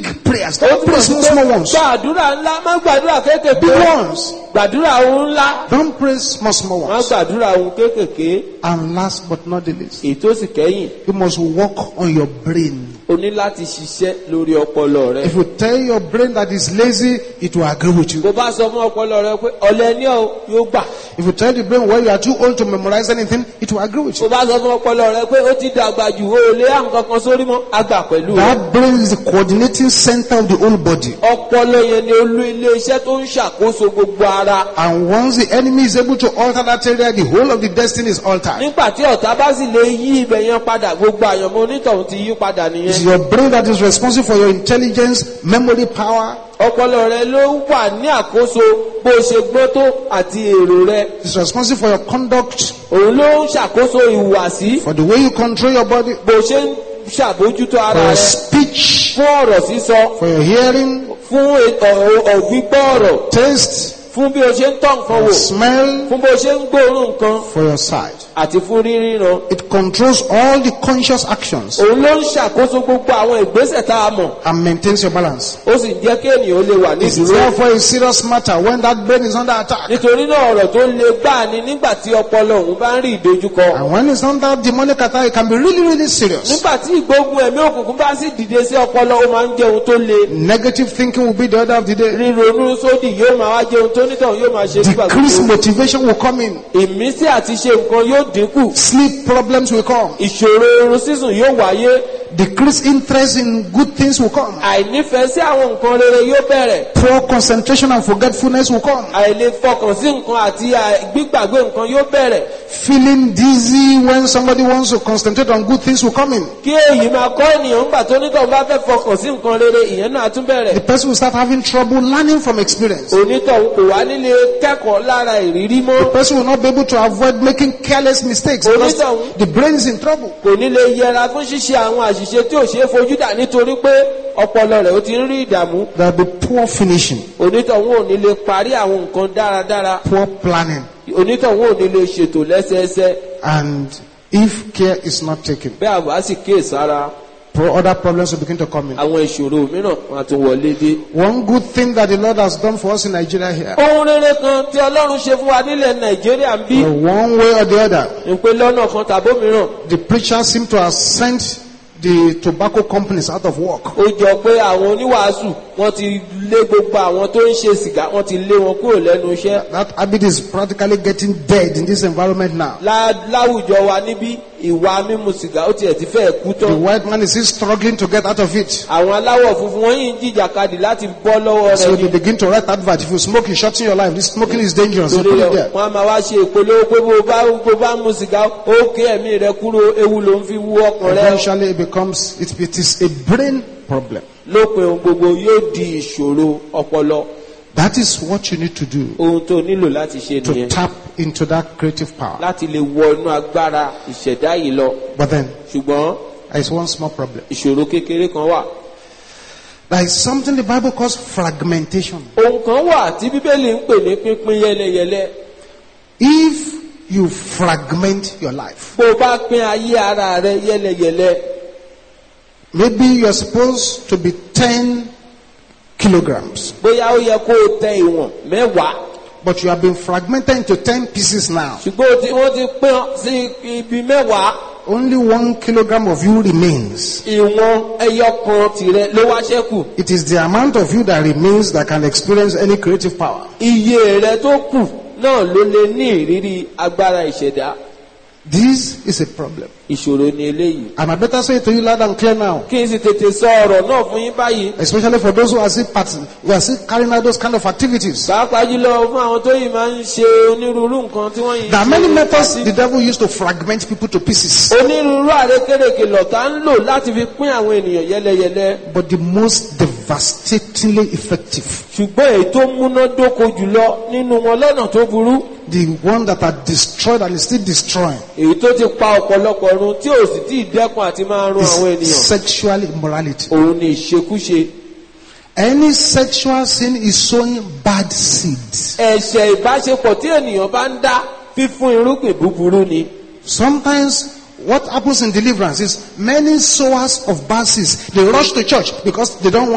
prayers. ó Don't pray túmọ̀ sí small, pé small ones. gbàdúrà ńlá má gbàdúrà kéékèèké Big ones. gbàdúrà ohun ńlá Don't pray small, small má ones. gbàdúrà ohun kéékèèké. And last but not the least, èyí tó sì kẹ́yìn you must work on your brain. o ní láti ṣiṣẹ́ lórí ọpọlọ rẹ. If you tell your brain that it's lazy, it will agree with you. bó bá sọ fún ọpọlọ rẹ pé ọ̀lẹ ni ọ́ yóò gbà. If you tell the brain, well, you are too old to memorize anything, it will agree with bó you. bá sọ fún ọpọlọ rẹ pé ó ti dàgbà jù ó lé àwọn kankan sórí mọ́ àgbà pẹ̀lú rẹ. That brain is the coordinating center of the whole body. ọpọlọ yẹn ni olú ilé iṣẹ́ tó ń ṣàkóso gbogbo ara. And once the enemy is able to alter that area, the whole of the destiny is altered. nígbà tí ọ̀tá bá sì lè yí ibẹ̀ yẹn padà gbogbo àyànmọ́ onítọ̀hún ti yí padà It's nìyẹn. your brain that is responsible for your intelligence, memory power. ọpọlọ rẹ ló wà ní àkóso bó ṣe gbọ́n tó àti èrò rẹ. It's responsible for your conduct, òun ló ń ṣàkóso ìhùwàsí for the way you control your body, bó ṣe ń ṣàbójútó for ara your rẹ speech, fún ọ̀rọ̀ sísọ for your hearing, fún ọ̀gbígbọ́ ọ̀rọ̀ taste, fún bí o ṣe ń tọ́ nǹkan wò smell, fún bó ṣe ń gbóòórùn nǹkan for your sight. àti fún ríríran. It controls all the conscious actions òun ló ń ṣàkóso gbogbo àwọn ìgbésẹ̀ tá a mọ̀ and maintains your balance. ó sì ń jẹ́ kí ènìyàn ó lè wà ní It's ìdúró. therefore a serious matter when that brain is under attack. nítorí náà ọ̀rọ̀ tó le gbáà ni nígbà tí ọpọlọ òun bá ń rí ìdojúkọ. And when it's under demonic attack, it can be really, really serious. nígbà tí ìgbógun ẹ̀mí òkùnkùn bá sì dìde sí ọpọlọ ó máa ń jẹ́ ohun tó le. Negative thinking will be the order of the day. ríronú sódì yóò máa wá jẹ́ ohun tó nítàn yóò máa ṣe nígbà Decreased gbogbo. motivation will come in. ìmísí àti ṣe nǹkan yóò dínkù. Sleep problems will come. ìṣòro oorun sísùn yóò wáyé. Decreased interest in good things will come. àìnífẹ̀ẹ́ sí àwọn nǹkan rere yóò bẹ̀rẹ̀. Poor concentration and forgetfulness will come. àìlè fọkàn sí nǹkan àti àì- gbígbàgbé nǹkan yóò bẹ̀rẹ̀. Feeling dizzy when somebody wants to concentrate on good things will come in. kí èyí máa kọ́ ènìyàn ńgbà tó nítàn bá fẹ́ fọkàn sí nǹkan rere ìyẹn náà tún bẹ̀rẹ̀. The person will start having trouble learning from experience. onítọ̀hún kò wá nílé kẹ́kọ̀ọ́ lára ìrírí The mọ́. person will not be able to avoid making careless mistakes because the brain is in trouble. kò ní lè yẹra fún ṣíṣe àwọn àṣìṣe tí ò ṣeé fojú dà nítorí pé ọpọlọ rẹ̀ ó ti ń rí ìdààmú. There will be poor finishing, onítọ̀hún ò ní lè parí àwọn nǹkan dáradára. poor planning, onítọ̀hún ò ní lè ṣètò lẹ́sẹẹsẹ. and if care is not taken, bẹ́ẹ̀ àbá sì kíyèsára pro- other problems will begin to come in. àwọn ìṣòro mìíràn wọn tún wọlé dé. One good thing that the Lord has done for us in Nigeria here, ohun rere kan tí ọlọ́run ṣe fún wa nílẹ̀ nàìjíríà ń bí. uh, one way or the other, ń pé lọ́nà kan tàbómìíràn. the preachers seem to have sent the tobacco companies out of work. ó jọ pé àwọn oníwàásù wọ́n ti lé gbogbo àwọn tó ń ṣe sìgá wọ́n ti lé wọn kúrò lẹ́nu iṣẹ́. That habit is practically getting dead in this environment now. Lá- láwùjọ wa níbí ìwà mímu sìgá ó tiẹ̀ ti fẹ́ kú The tán. white man is still struggling to get out of it. àwọn aláwọ̀ funfun wọ́n yìí ń jìjàkadì láti bọ́ lọ́wọ́ So rẹ̀ they ni. begin to write advert. If you smoke, you shorten your life. This smoking is dangerous. You torí put it rẹ̀ there. wọ́n á máa wá ṣe ìpolówó pé bó bá bó bá mu sìgá ó ké ẹ̀mí rẹ̀ kúrò ewu ló ń fi wú ọkàn rẹ̀. Eventually, it becomes it, it is a brain problem. lópin ohun gbogbo yóò di ìṣòro ọpọlọ. That is what you need to do ohun tó nílò láti ṣe to nìyẹn tap into that creative power. láti lè wọ inú agbára ìṣẹ̀dá yìí lọ. But then, ṣùgbọ́n there is one small problem. ìṣòro kékeré kan wà. There is something the Bible calls fragmentation. ohun kan wà tí bíbélì ń pè ní pínpín yẹlẹyẹlẹ. If you fragment your life, bó o bá pín ayé ara rẹ yẹlẹyẹlẹ maybe you are supposed to be ten kilograms, bóyá ó yẹ kó o tẹ ìwọ̀n mẹ́wàá but you have been fragmented into ten pieces now. ṣùgbọ́n o ti- wọ́n ti pín ọ sí ibi mẹ́wàá. Only one kilogram of you remains. ìwọ̀n ẹyọ kan tìrẹ ló wá ṣẹ́kù. It is the amount of you that remains that can experience any creative power. iye rẹ tó kù náà ló lè ní ìrírí agbára ìṣẹ̀dá. This is a problem. ìṣòro ni eléyìí. And I better say it to you loud and clear now. kí n sì tètè sọ ọ̀rọ̀ náà fún yín báyìí. Especially for those who are still part, who are still carrying out those kind of activities. pàápàá jùlọ fún àwọn tó yìí máa ń ṣe onírúurú nǹkan tí wọ́n yìí. There are many methods the devil used to fragment people to pieces. onírúurú àrékérekè lọ̀tá ń lò láti fi pín àwọn ènìyàn yẹlẹyẹlẹ. But the most devastatingly effective, ṣùgbọ́n èyí tó múnádóko jùlọ nínú wọn lọ́nà tó burú. the one that are destroyed and is still destroying, èyí tó ti pa ọ̀pọ̀lọpọ̀ run tí ò sì tí ì dẹ́kun àti máa run àwọn is ènìyàn. sexual immorality. òun ni ìṣekúṣe. Any sexual sin is sowing bad seeds. ẹ̀ṣẹ̀ ìbáṣepọ̀ tí ènìyàn bá ń dá fífún irúgbìn búburú ni. Sometimes what happens in deliverance is many sowers of bad seeds, they rush to church because they don't want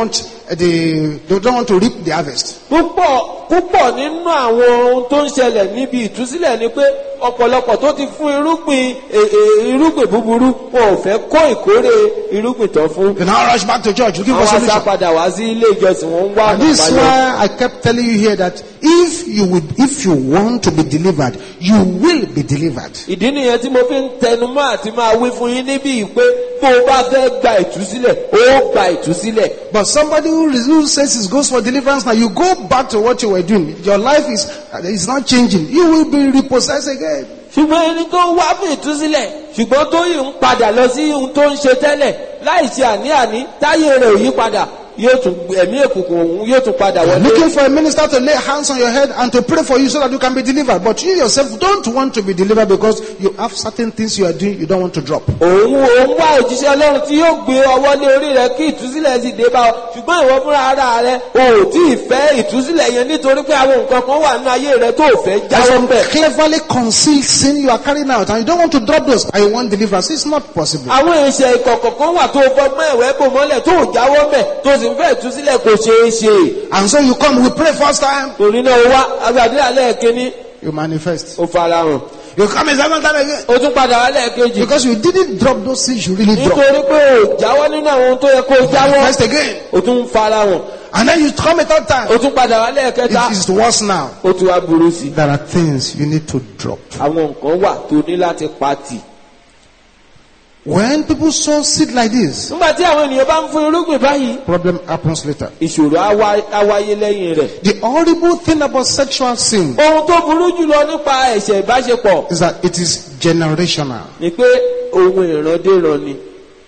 they, they don't want to reap the harvest. púpọ̀ púpọ̀ nínú àwọn ohun tó ń ṣẹlẹ̀ níbi ìtúsílẹ̀ ni pé ọ̀pọ̀lọpọ̀ tó ti fún irúgbìn e- e- irúgbìn búburú wọn ò fẹ́ kó ìkórè irúgbìn tán fún. They now rush back to church looking for àwọn solution. aṣápadà wá sí ilé ìjọsìn wọn ń wá And this is àbáyọ. why I kept telling you here that if you would, if you want to be delivered, you will be delivered. ìdí nìyẹn tí mo fi ń tẹnumọ́ àti máa wí fún yín níbí yìí pé bó o bá fẹ́ gba ìtúsílẹ̀ ó gba ìtúsílẹ̀. But somebody who, who says he goes for deliverance now, you go back to what you were doing. Your life is is not changing. You will be repossessed again. ṣùgbọ́n ẹni tó ń wá fún ìtúsílẹ̀ ṣùgbọ́n tó yìí ń padà lọ sí ohun tó ń ṣe tẹ́lẹ̀ láì ṣe àní-àní táyé rẹ̀ ò yí padà yóò tún ẹ̀mí èkùnkùn òun yóò tún padà wọlé. Looking for a minister to lay hands on your head and to pray for you so that you can be delivered. But you yourself don't want to be delivered because you have certain things you are doing you don't want to drop. òun òun wá òjíṣẹ́ ọlọ́run tí yóò gbé ọwọ́ lé orí rẹ̀ kí ìtúsílẹ̀ sì dé bá ọ ṣùgbọ́n ìwọ fúnra ara rẹ̀ o ò tí ì fẹ́ ìtúsílẹ̀ yẹn nítorí pé àwọn nǹkan kan wà nínú ayé rẹ̀ tó ò fẹ́ There's jáwọ́ some bẹ̀. cleverly concealed sin you are carrying out and you don't want to drop those and you want deliverance. It's not possible. àwọn ìṣe ìkọ̀kọ̀ kan wà tó fọgbọ́n ẹ̀wẹ́ bò mọ́lẹ̀ tó ò jáwọ́ bẹ̀ tó sì ń fẹ́ ìtúsílẹ̀ kò ṣeé ṣe. And so you come, we pray first time, torí náà ó wá agbàdúrà lẹ́ẹ̀kínní you manifest. ó farahàn You come a second time again. ó tún padà wá lẹ́ẹ̀kejì Because you didn't drop those things you really dropped. nítorí pé ò jáwọ́ nínú àwọn ohun tó yẹ kó jáwọ́ Manifest again. ó tún farahàn And then you come a third time. ó tún padà wá lẹ́ẹ̀kẹta It is worse now. ó tún wá burú sí i. There are things you need to drop. àwọn nǹkan wà tó ní láti pati. When people sow seed like this, nígbà tí àwọn ènìyàn bá ń fún irúgbìn báyìí problem happens later. ìṣòro á wá- á wáyé lẹ́yìn rẹ̀. The horrible thing about sexual sin ohun tó burú jùlọ nípa ẹ̀ṣẹ̀ ìbáṣepọ̀ is that it is generational. ni pé ohun ìrandéran ni.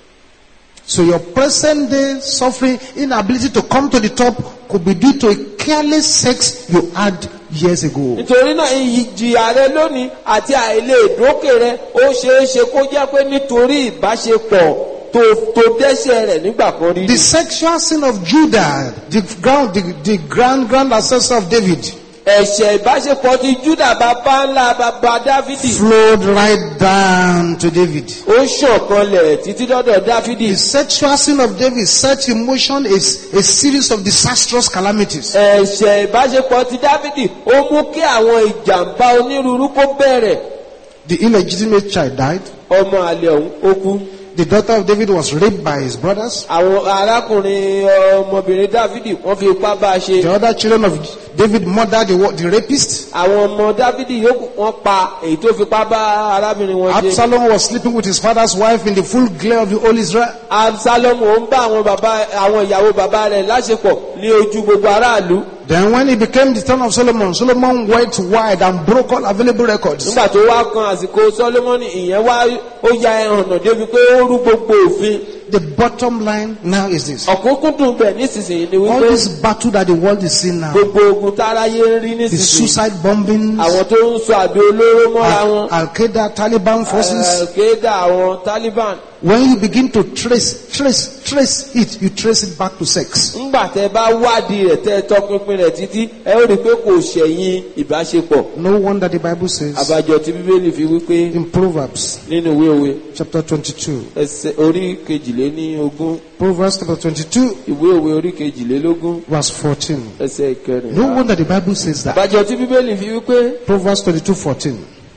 So your present day suffering, inability to come to the top could be due to a careless sex you had years ago. nítorí náà ìjìyà rẹ lónìí àti àìlè ìdókè rẹ ó ṣeé ṣe kó jẹ́ pé nítorí ìbáṣepọ̀ tó tó dẹ́ṣẹ̀ rẹ̀ nígbà kan rí. The sexual sin of Judah, the grand, the, the grand, grand ancestor of David, ẹ̀ṣẹ̀ ìbáṣepọ̀ ti Júdà bàbá ńlá bàbá Dáfídì flowed right down to David. ó ṣọ̀kanlẹ̀ títí dọ́dọ̀ Dáfídì. The sexual sin of David set in motion a, a series of disastrous calamities. ẹ̀ṣẹ̀ ìbáṣepọ̀ ti Dáfídì ó mú kí àwọn ìjàmbá onírúurú kó bẹ̀rẹ̀. The illegitimate child died. ọmọ àlè ọ̀hún ó kú. The daughter of David was raped by his brothers. àwọn arákùnrin ọmọbìnrin Dáfídì wọ́n fi ipá bá a ṣe. The other children of David murdered the, the rapist. àwọn ọmọ Dáfídì yòókù wọ́n pa èyí tó fipá bá arábìnrin wọn ṣe. Absalom was sleeping with his father's wife in the full glare of the whole Israel. Absalom ó ń bá àwọn bàbá àwọn ìyàwó bàbá rẹ̀ láṣepọ̀ ní ojú gbogbo aráàlú. Then when it became the turn of Solomon, Solomon went wide and broke all available records. nígbà tó wá kan àsìkò Sólómọ́nì ìyẹn wá ó ya ẹhànnà débi pé ó rú gbogbo òfin. The bottom line now is this. ọ̀kúnkúndùn bẹ̀ nísinsìnyí ni All wípé this battle that the world is seeing now, gbogbo ogun táráyé ń rí the nísinsìnyí. suicide bombings, àwọn tó ń sọ àbí olóró mọ́ra wọn. Al- Al-Qaeda, Taliban forces, Al-Qaeda àwọn Taliban. when you begin to trace, trace, trace it, you trace it back to sex. ńgbà tẹ́ bá wádìí rẹ̀ tẹ́ tọpinpin rẹ̀ títí ẹ ó rí i pé kò ṣẹ̀yìn ìbáṣepọ̀. No wonder the Bible says àbájọ tí Bíbélì fi wípé in Proverbs nínú ìwé òwe chapter twenty-two, ẹsẹ̀ orí kejìléníogún Proverbs chapter twenty-two, ìwé òwe orí kejìlélógún verse fourteen. ẹsẹ̀ ìkẹrin. No wonder the Bible says that. àbájọ tí Bíbélì fi wípé Proverbs twenty-two, fourteen.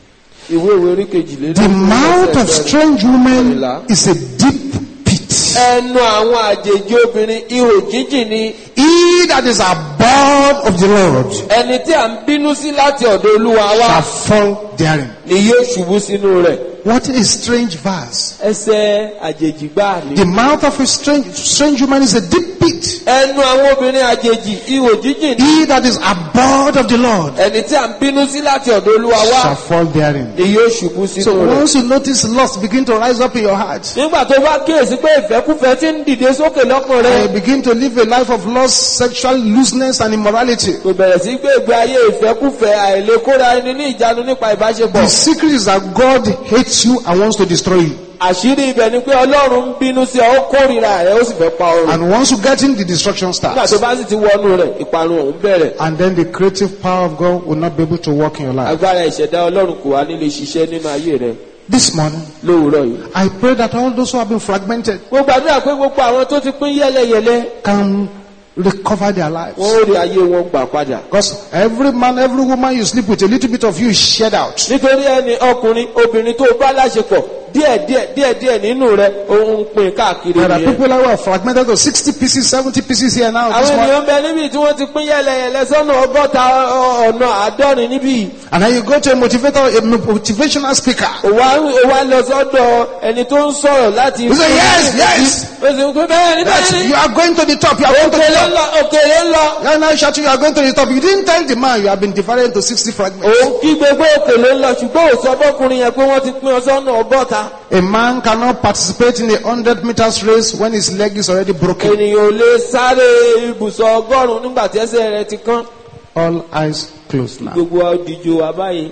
ìwé òwe orí kejìlélógún The mouth of ẹsẹ̀ strange women kẹrìnlá. is a deep pit. ẹnu àwọn àjèjì obìnrin ihò jíjìn ni. He that is abhorred of the Lord ẹni tí à ń bínú sí láti ọ̀dọ̀ Olúwa shall wá fall therein. ni yóò ṣubú sínú rẹ̀. What a strange verse. ẹsẹ̀ àjèjì gbáà ni. The mouth of a strange, strange woman is a deep pit. ẹnu àwọn obìnrin àjèjì ihò jíjìn ni. He that is abhorred of the Lord ẹni tí à ń bínú sí láti ọ̀dọ̀ Olúwa wá shall fall therein. ni yóò ṣubú So sínú rẹ̀. once you notice lust begin to rise up in your heart, nígbà tó bá kíyèsí pé ìfẹ́kúfẹ́ ti ń dìde sókè lọ́kàn and you rẹ̀ begin to live a life of lust, sexual looseness and immorality, kò bẹ̀rẹ̀ sí gbé ìgbé ayé ìfẹ́kúfẹ́ àìlèkóra ẹni ní ìjánu nípa ìbáṣepọ̀. the secret is that God hates you and wants to destroy you. àṣírí ibẹ̀ ni pé Ọlọ́run ń bínú sí ọ ó kórìíra rẹ̀ ó sì fẹ́ pa ọrùn. And once you get in, the destruction nígbà starts. tó bá sì ti wọnú rẹ̀ ìparun ọ̀hún bẹ̀rẹ̀. And then the creative power of God will not be able to work in your life. agbára ìṣẹ̀dá Ọlọ́run kò wá nílé ṣiṣẹ́ nínú ayé rẹ̀ This morning, lówùúrọ̀ yìí. I pray that all those who have been fragmented mo gbàdúrà pé gbogbo àwọn tó ti pín yẹ́lẹyẹ̀lẹ can recover their lives. wọ́n ó rí ayé wọn gbà padà. Because every man, every woman you sleep with, a little bit of you is shared out. nítorí ẹni ọkùnrin obìnrin tó bá láṣepọ̀ díẹ̀ díẹ̀ díẹ̀ díẹ̀ nínú rẹ̀ òun pín káàkiri There are nìyẹn. people who are fragmented to sixty pieces, seventy pieces here now. This àwọn morning. ènìyàn bẹ níbi tí wọ́n ti pín yẹlẹyẹlẹ sọ́nà ọgọ́ta ọ- ọ̀nà àádọ́rin níbí. And then you go to a motivator, a motivational speaker. òwa òwa lọ sọ́dọ̀ ẹni tó ń sọ̀rọ̀ láti. You say, yes, yes. ó sì ń pín bẹ́ẹ̀ ní Yes, bẹ́ẹ̀ you ní. are going to the top. You are going to the òkèlè ń top. lọ òkèlè ń lọ. You are now shouting, you are going to the top. You didn't tell the man you have been divided into sixty fragments. òun kí gbogbo òkèlè ń lọ ṣùgbọ́n ò sọ fọ́kùnrin yẹn pé wọ́n ti pín ọ sọ́nà ọgọ́ta. A man cannot participate in a hundred meters race when his leg is already broken. ènìyàn ò lè sáré ibùsọ̀ ọgọ́rùn-ún nígbà tí ẹsẹ̀ rẹ̀ ti kán. All eyes closed now. gbogbo òdìjọ wa báyìí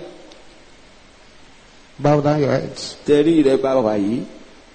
Bow down your heads. tẹ̀rí rẹ̀ bá wà yìí.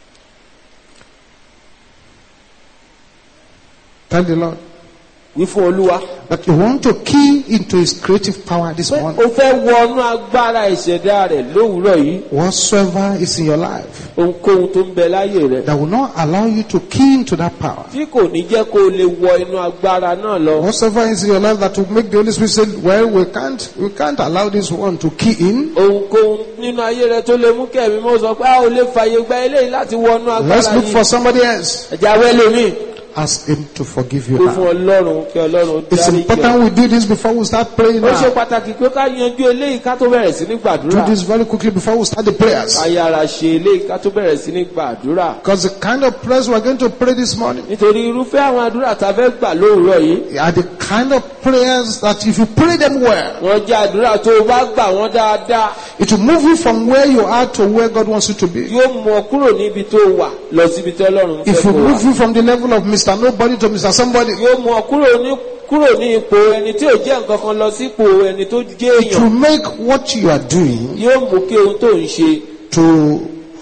Tell the Lord wí fún olúwa that you want to key into his creative power this pé morning. o fẹ́ wọnú agbára ìṣẹ̀dá rẹ̀ lówùúrọ̀ yìí. Whatsoever is in your life ohunkóhun tó ń bẹ láyé rẹ̀ that will not allow you to key into that power. tí kò ní jẹ́ kó o lè wọ inú agbára náà lọ. Whatsoever is in your life that will make the Holy Spirit say, well, we can't, we can't allow this one to key in. ohunkóhun nínú ayé rẹ̀ tó lè mú kẹ́mi mọ́ sọ pé a ò lè fàyè gba eléyìí láti wọnú Let's agbára look yìí. for somebody else. ẹ̀já wẹ́lẹ̀ mi Ask him to forgive you kó fún now. ọlọ́run kí ọlọ́run It's dárí jọ. important we do this before we start praying ó ṣe now. pàtàkì pé ká yanjú eléyìí ká tó bẹ̀rẹ̀ sí ní Do gbàdúrà. this very quickly before we start the prayers. ayára ṣe eléyìí ká tó bẹ̀rẹ̀ sí ní gbàdúrà. Because the kind of prayers we're going to pray this morning nítorí irúfẹ́ àwọn àdúrà tá a fẹ́ gbà lóòrọ̀ yìí are the kind of prayers that if you pray them well, wọ́n jẹ́ àdúrà tó o bá gbà wọ́n dáadáa it will move you from where you are to where God wants you to be. yóò mú ọ kúrò níbi tó wà lọ síbi tí ọlọ́run fẹ́ If you kó wà. move you from the level of Mister Nobody to Mister Somebody, yóò mú ọ kúrò ní kúrò ní ipò ẹni tí ò jẹ́ nǹkan kan lọ sípò ẹni tó jẹ́ it will èèyàn. make what you are doing yóò mú kí ohun tó ń ṣe to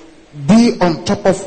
be on top of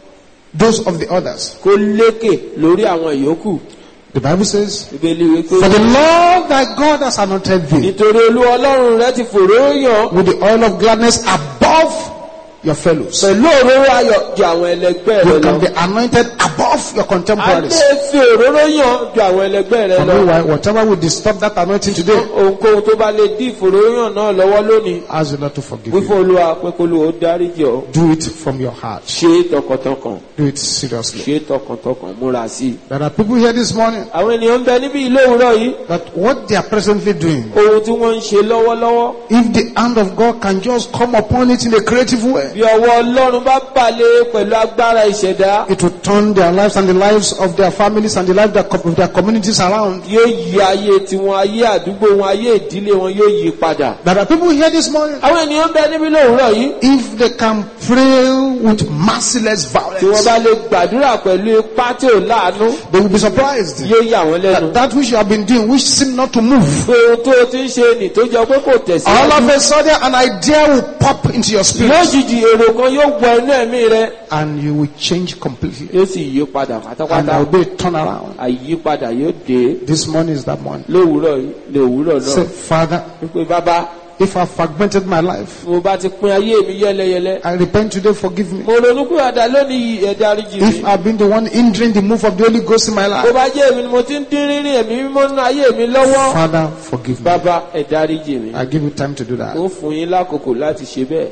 those of the others. kó lékè lórí àwọn ìyókù. The Bible says, ìbéèlì wípé for the Lord thy God has anointed thee nítorí olúwa ọlọ́run rẹ ti fòró yàn with the oil of gladness above your fellows. pẹ̀lú òróró ayọ̀ ju àwọn ẹlẹgbẹ́ rẹ You lọ. can be anointed above your a contemporaries. lè fi òróró yàn ju àwọn ẹlẹgbẹ́ rẹ And lọ. meanwhile, whatever will disturb that anointing today, ohunkóhun tó bá lè dí ìfòròyàn náà lọ́wọ́ lónìí ask the Lord to forgive wí fún you. olúwa pé kó ló dárí jọ. Do it from your heart. ṣe é tọkàntọkàn Do it seriously. ṣe é tọkàntọkàn múra sí i. There are people here this morning àwọn ènìyàn ń bẹ níbí ilé òwúrọ̀ yìí that what they are presently doing, ohun tí wọ́n ń ṣe lọ́wọ́lọ́wọ́ if the hand of God can just come upon it in a creative way, bí ọwọ́ ọlọ́run bá balẹ̀ pẹ̀lú agbára ìṣẹ̀dá it will turn their lives and the lives of their families and the lives of their of their communities around. yóò yí ayé tiwọn ayé àdúgbò wọn ayé ìdílé wọn yóò yí padà. There are people here this morning, àwọn ènìyàn ń bẹ níbí ilé òwúrọ̀ yìí if they can pray with merciless tí wọ́n violence, bá lè gbàdúrà pẹ̀lú ipá tí ò láàánú they will be surprised. yóò yà wọ́n lẹ́nu. That, that which you have been doing, which seem not to move, pé ohun tó o ti ń ṣe nì tó jọ pé kò all tẹ̀síwájú. of a sudden an idea will pop into your spirit lójijì èrò kan yóò wọ inú ẹ̀mí rẹ and you will change completely. yóò sì yí padà And there pátápátá. will be a turnaround. àyípadà yóò dé This morning is that morning. lówùúrọ̀ yìí lówùúrọ̀ Say, náà. Father, wípé bàbá if I fragmented my life, mo bá ti pín ayé mi yẹ́lẹyẹ̀lẹ. I repent today, forgive me. mo ronú pé àdá lónìí ẹ dáríjì mi. If I've been the one hindering the move of the Holy Ghost in my bó life, bá jẹ́ èmi ni mo ti ń dín rírìn ẹ̀mí mímọ́ nínú ayé mi lọ́wọ́. Father, forgive me. bàbá ẹ dáríjì mi. I give you time to do that. ó fún yín lákòókò láti ṣe bẹ́ẹ̀.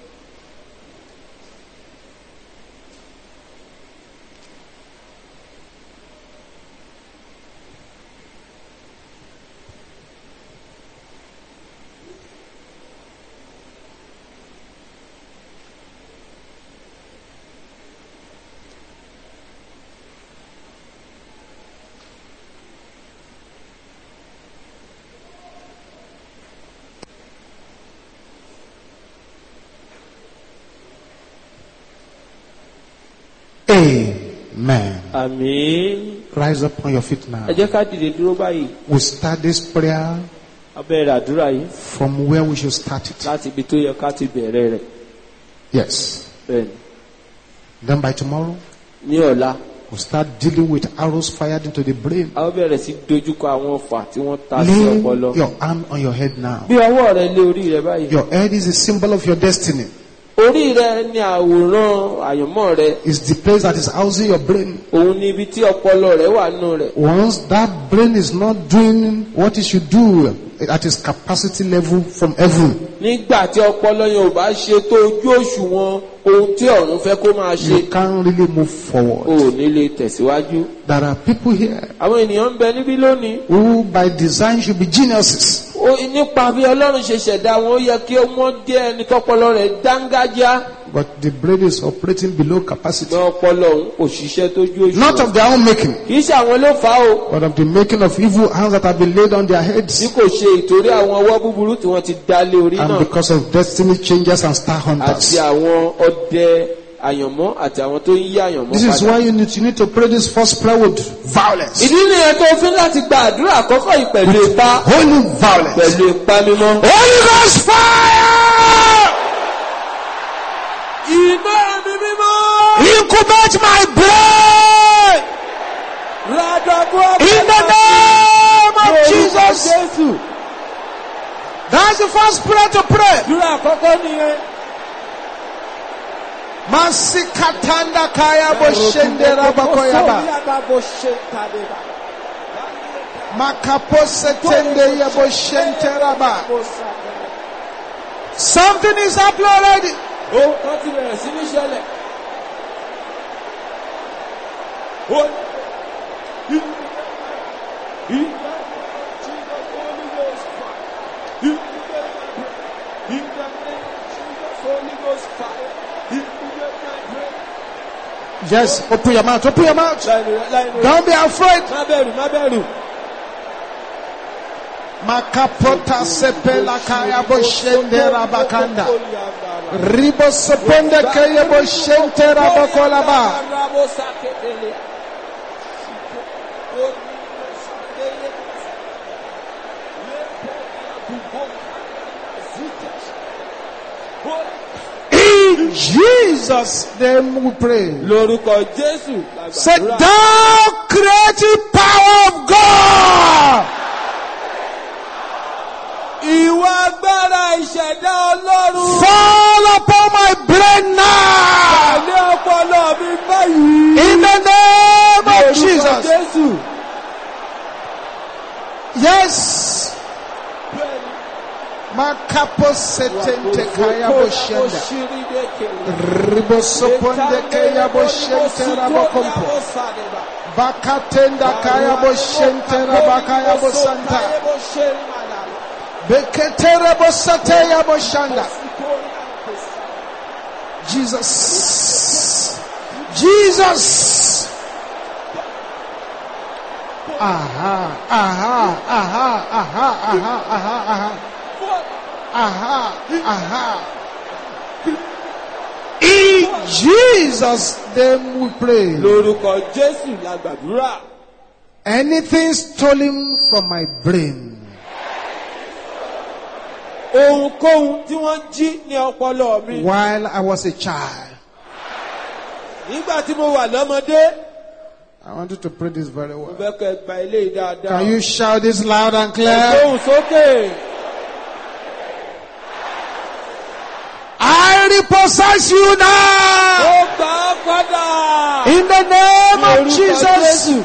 Amen. àmín. Rise up on your feet now. ẹ jẹ́ ká dìde dúró báyìí. We start this prayer a bẹ̀rẹ̀ àdúrà yìí from where we should start it. láti ibi tó yẹ ká ti bẹ̀rẹ̀ rẹ̀. Yes. bẹ́ẹ̀ni Then by tomorrow, ní ọ̀la we'll start dealing with arrows fired into the brain. a ó bẹ̀rẹ̀ sí dojúkọ àwọn ọfà tí wọ́n ta sí Lay ọpọlọ. your hand on your head now. bí ọwọ́ rẹ lé orí rẹ báyìí. Your head is a symbol of your destiny. Orí rẹ ni àwòrán àyànmọ́ rẹ. It's the place that is housing your brain. Òun ni ibi tí ọpọlọ rẹ wà nù rẹ̀. Once that brain is not doing what it should do at its capacity level from heaven, Nígbà tí ọpọlọ yẹn ò bá ṣe tó ojú òṣùwọ̀n ohun tí ọ̀run fẹ́ kó máa ṣe, you can't really move o forward. ò ní lè tẹ̀síwájú. There are people here Àwọn ènìyàn ń bẹ níbí lónìí. who by design should be geniuses. Ó nípa bí Ọlọ́run ṣe ṣẹ̀dá wọn, ó yẹ kí wọ́n jẹ́ ẹni tọ́pọlọ rẹ̀ dángájá. But the brain is operating below capacity. Ṣùgbọ́n ọpọlọ òun kò ṣiṣẹ́ tójú Not of òṣùwọ̀n. their own making, Kì í ṣe àwọn ló fà á o. but of the making of evil hands that have been laid on their Tí heads. kò ṣe ìtorí àwọn ọwọ́ búburú tí wọ́n ti dá lé orí And náà. because of destiny changers and star Àti hunters. àwọn ọdẹ àyànmọ́ àti àwọn tó ń yí àyànmọ́ This is padà. why you need, you need to pray this first prayer with violence. Ìdí nìyẹn tó fi láti gba àdúrà àkọ́kọ́ yìí pẹ̀lú ipá. Holy violence. Pẹ̀lú ipá mímọ́. Holy Ghost fire! Iná mi mímọ́. Incubate my brain! Rádàbọ̀ In the name of Jesus! Jésù. That's the first prayer to pray. Àdúrà àkọ́kọ́ nìyẹn. Masikatanda kaya boshendera bakoyaba. Makapose tende ya boshenteraba. Something is happening already. Ó wọ́n ti bẹ̀rẹ̀ sí ní ṣẹlẹ̀. Ó Yes, open your mouth, open your mouth. Don't be afraid. Má bẹ̀rù, má bẹ̀rù. Makapota sepela kaya boshendera bakanda. Ribo seponde kaya boshentera bakolaba. In Jesus' name we pray. Lórúkọ Jésù. Say, thou creative power of God. Ìwà agbára ìṣẹ̀dá Ọlọ́run. Fall upon my brain now. Àlẹ́ ọpọlọ mi báyìí. In the name of Lórúkọ Jesus. Jésù. Yes. Makapo setente kaya boshenda. Ribo soponde kaya boshente rabakompo. Bakatenda kaya boshente rabakaya bosanta. Beketere bosate ya boshanda. Jesus. Jesus. Aha, aha, aha, aha, aha, aha, aha. Aha, aha. In Jesus' name we pray. Lórúkọ Jésù la gbàdúrà. Anything stolen from my brain, Ohunkóhun tí wọ́n jí ní ọpọlọ mi. while I was a child. Nígbà tí mo wà lọ́mọdé. I want you to pray this very Mo well. fẹ́ kẹ́ gba eléyìí dáadáa. Can you shout this loud and clear? Gbóhùn sókè. I repossess you now. Ó gbà á padà. In the name of Lórúkọ Jesus. Jésù.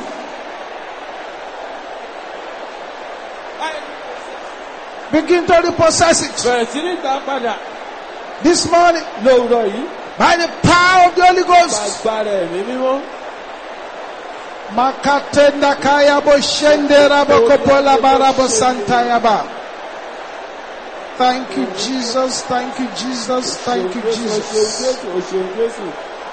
Begin to repossess it. Bẹ̀rẹ̀ sí ní gbà á padà. This morning, Lówùrọ̀ yìí. by the power of the Holy Ghost. Agbára ẹ̀mí mímọ́. Makatenda kaya boshende rabokopola barabo santayaba. Thank you, Jesus. Thank you, Jesus. Thank you, Jesus. O ṣeun Jésù.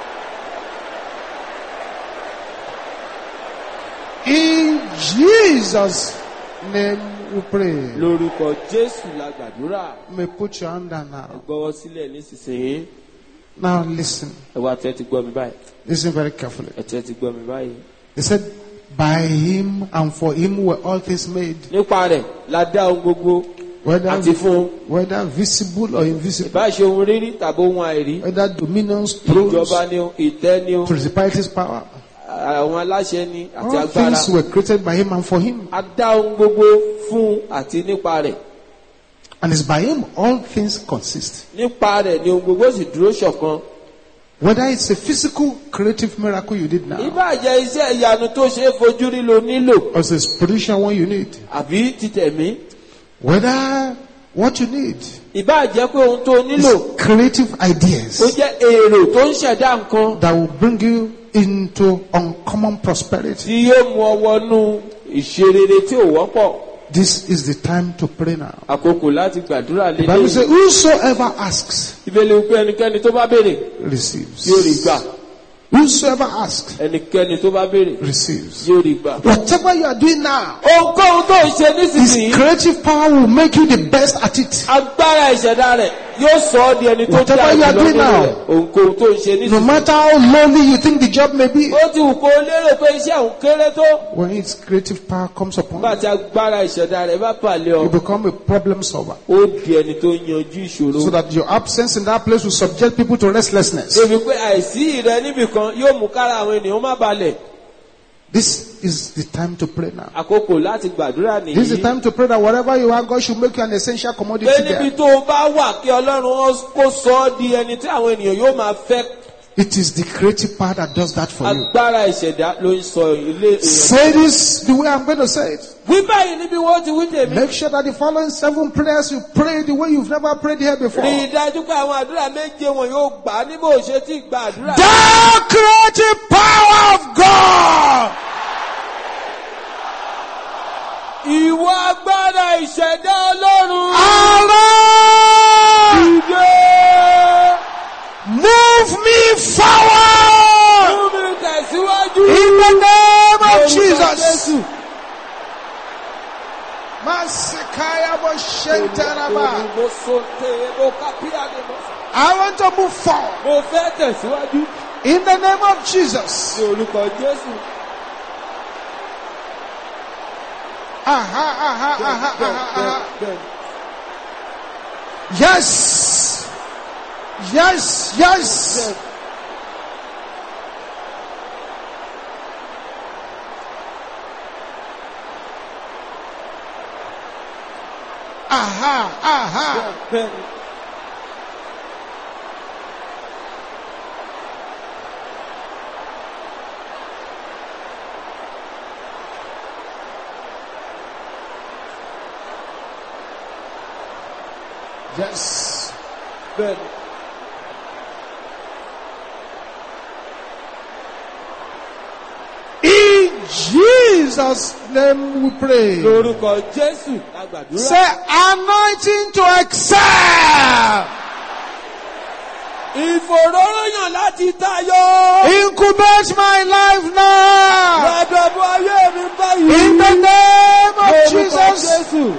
In Jesus' name we pray. Lórúkọ Jésù la gbàdúrà. You may put your hand down now. Gbọ́wọ́ sílẹ̀ nísinsìnyí. Now listen. Ẹ wá tẹ́ ti gbọ́ mi báyìí. Listen very carefully. Ẹ tẹ́ ti gbọ́ mi báyìí. He said, by him and for him were all things made. Nípa rẹ̀ la dá ohun gbogbo Whether, àti fún un. whether visible or invisible. Ìbá ṣe ohun rírí tàbí ohun àìrí. Whether dominions, thrones, Ìjọba ni o, ìtẹ́ ni o, principalities, power. àwọn aláṣẹ ni àti All agbára. things were created by him and for him. A dá ohun gbogbo fún un àti nípa rẹ̀. And it's by him all things consist. nípa rẹ̀ ni ohun gbogbo sì dúró ṣọ̀kan. Whether it's a physical creative miracle you did now, ìbá jẹ́ iṣẹ́ ìyanu tó ṣe é fojú rí lo nílò or it's a spiritual one you need, àbí títẹ̀mí. whether what you need ìbá jẹ́ pé ohun tó nílò is creative ó ideas jẹ́ èrò tó ń ṣẹ̀dá nǹkan that will bring you into uncommon prosperity. tí yóò mú ọ wọnú ìṣerere tí ò wọ́pọ̀. This is the time to pray now. àkókò láti gbàdúrà The Bible says, lélẹ́yìn. whosoever asks, ìbéèrè wípé ẹnikẹ́ni tó bá béèrè receives. yóò rí gbà. Whosoever asks, ẹnikẹ́ni tó bá béèrè receives. yóò rí gbà. Whatever you are doing now, ohunkóhun tó ń ṣe nísinsìnyí His creative power will make you the best at it. agbára ìṣẹ̀dá rẹ̀ yóò sọ ọ́ di ẹni tó Whatever jẹ́ you are àjùlọ doing nínú now, rẹ̀. ohunkóhun tó ń ṣe No nísinsìnyí. matter how lowly you think the job may be, ó ti wù kó lérò pé iṣẹ́ òun kéré tó. when its creative power comes upon nígbà you, tí agbára ìṣẹ̀dá rẹ̀ bá pàlẹ́ you ọ become a problem solver. ó di ẹni tó yanjú ìṣòro. So that your absence in that place will subject people to restlessness. débi pé àìsí rẹ níbìkan yóò mú kára àwọn ènìyàn má balẹ̀. This is the time to pray now. àkókò láti gbàdúrà This is the nìyí. time to pray that wherever you are, God should make you an essential commodity pé níbi there. tó o bá wà kí ọlọ́run ó- kó sọ ọ́ di ẹni tí àwọn ènìyàn yóò máa fẹ́. It is the creative power that does that for you. agbára ìṣẹ̀dá ló ń sọ ilé èèyàn. Say this the way I'm going to say it. wí báyìí níbi wọ́n ti wí tèmi. Make sure that the following seven prayers you pray the way you've never prayed here before. rí i dájú pé àwọn àdúrà méje wọn yóò gbà á ní bó ṣe tí gba àdúrà. The creative power of God. ìwọ agbára ìṣẹ̀dá ọlọ́run. Arise! Dìde! Move me forward Mú mi tẹ̀síwájú. in the name of Lórúkọ Jesus. Jésù. Masikaya Boshentaraba. Mo so te- mo kápíà ni mo sọ. I want to move forward Mo fẹ́ tẹ̀síwájú. in the name of Jesus. Ní orúkọ Jésù. Aha, aha, aha, aha, aha. Bẹ́ẹ̀. Yes. Yes, yes. Aha, aha. Bẹ́ẹ̀. Yes. Bẹ́ẹ̀. In Jesus' name we pray. Lórúkọ Jésù la gbàdúrà. Say anointing to excel. Ìfòróróyàn láti tayọ. Incubate my life now. Gbàdọ̀bọ̀ ayé mi báyìí. In the name of Lórúkọ Jesus. Jésù.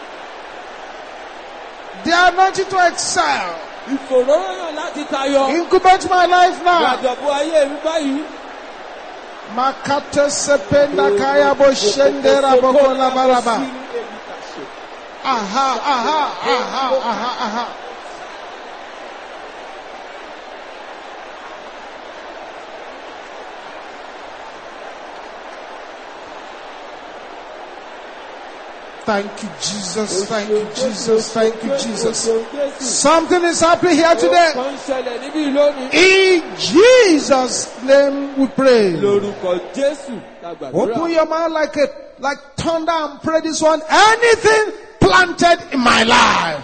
The anointing to excel. Ìfòróróyàn láti tayọ. Incubate my life now. Gbàdọ̀bọ̀ ayé mi báyìí. Makate sependa kaya boshendera bokola baraba. Aha, aha, aha, aha, aha. Thank you, Jesus. Thank you, Jesus. Thank you, Jesus. Something is happening here today. Kan ṣẹlẹ̀ níbí lónìí. In Jesus' name we pray. Lórúkọ Jésù la Open gbàdúrà. your mouth like a like thunder and pray this one. Anything planted in my life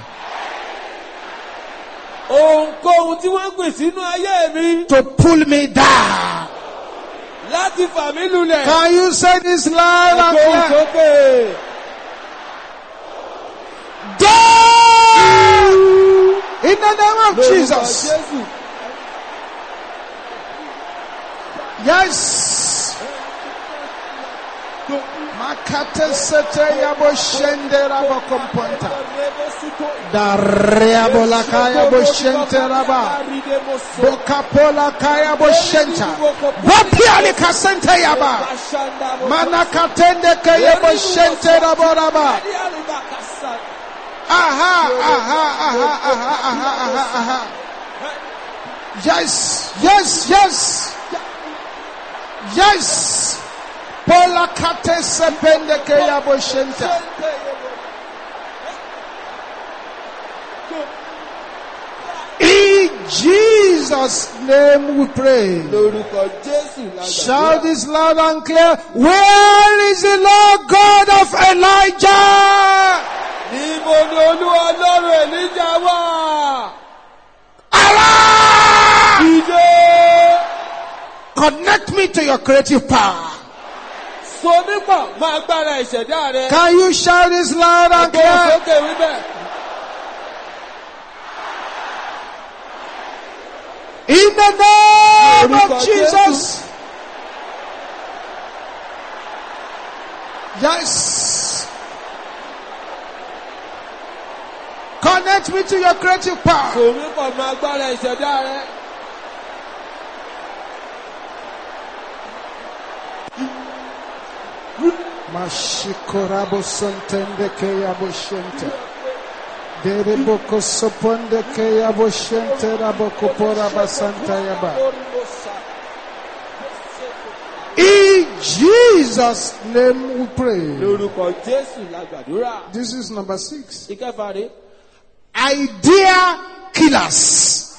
Ohunkóhun tí wọ́n gbìn sínú ayé mi to pull me down. láti fà mí lulẹ̀. Can you say this loud and Gbóhùn clear? sókè. Die! In the name of Lórúkọ Jesus. Jésù. Yes. Makate sete yabo shende rabo komponta. Dareabo kaya bo shente raba. Bokapola kaya bo shenta. Wapiali kasente yaba. Manakatende kaya bo shente rabo raba. Aha, aha, aha, aha, aha, aha, aha. Yes, yes, yes. Yes. Pola kate sepende ke ya boshenta. In Jesus' name we pray. Lórúkọ Jésù la Shout gbàdúrà. this loud and clear. Where is the Lord God of Elijah? Níbo ni Olúwa Ọlọ́run Èlíjà wà? Allah! Dìde! Connect me to your creative power. So nípọ̀ máa gbára ìṣẹ̀dá rẹ. Can you shout this loud and Gbé clear? sókè wíbẹ̀. In the name Lórúkọ of Jesus. Yes. Connect me to your creative power. So nípọ̀ máa gbára ìṣẹ̀dá rẹ. Mashikorabo sontende keyabo shente. Deriboko soponde keyabo shente raboko poraba santa yaba. In Jesus' name we pray. Lórúkọ Jésù la gbàdúrà. This is number six. Ìkẹfà rèé. Idea killers.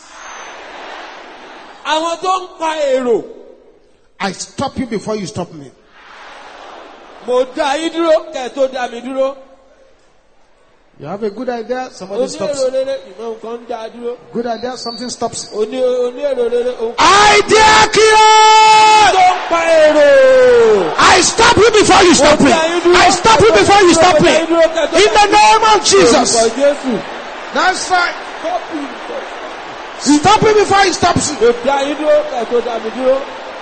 Àwọn tó ń pa èrò. I stop you before you stop me. Mo dá yín dúró kẹ́ ẹ tó dá mi dúró. You have a good idea, somebody Oní stops. èrò rere ìmọ̀ nǹkan ń dá a dúró. Good idea, something stops. Oní oní èrò rere òun Idea killers. tó ń pa èrò. I stop you before you stop me. I stop you before you stop me. In the name of Jesus. Lórúkọ Jésù. That's right. Kọ́pù. Stop me before he stops you. Mo dá yín dúró kẹ́ ẹ tó dá mi dúró.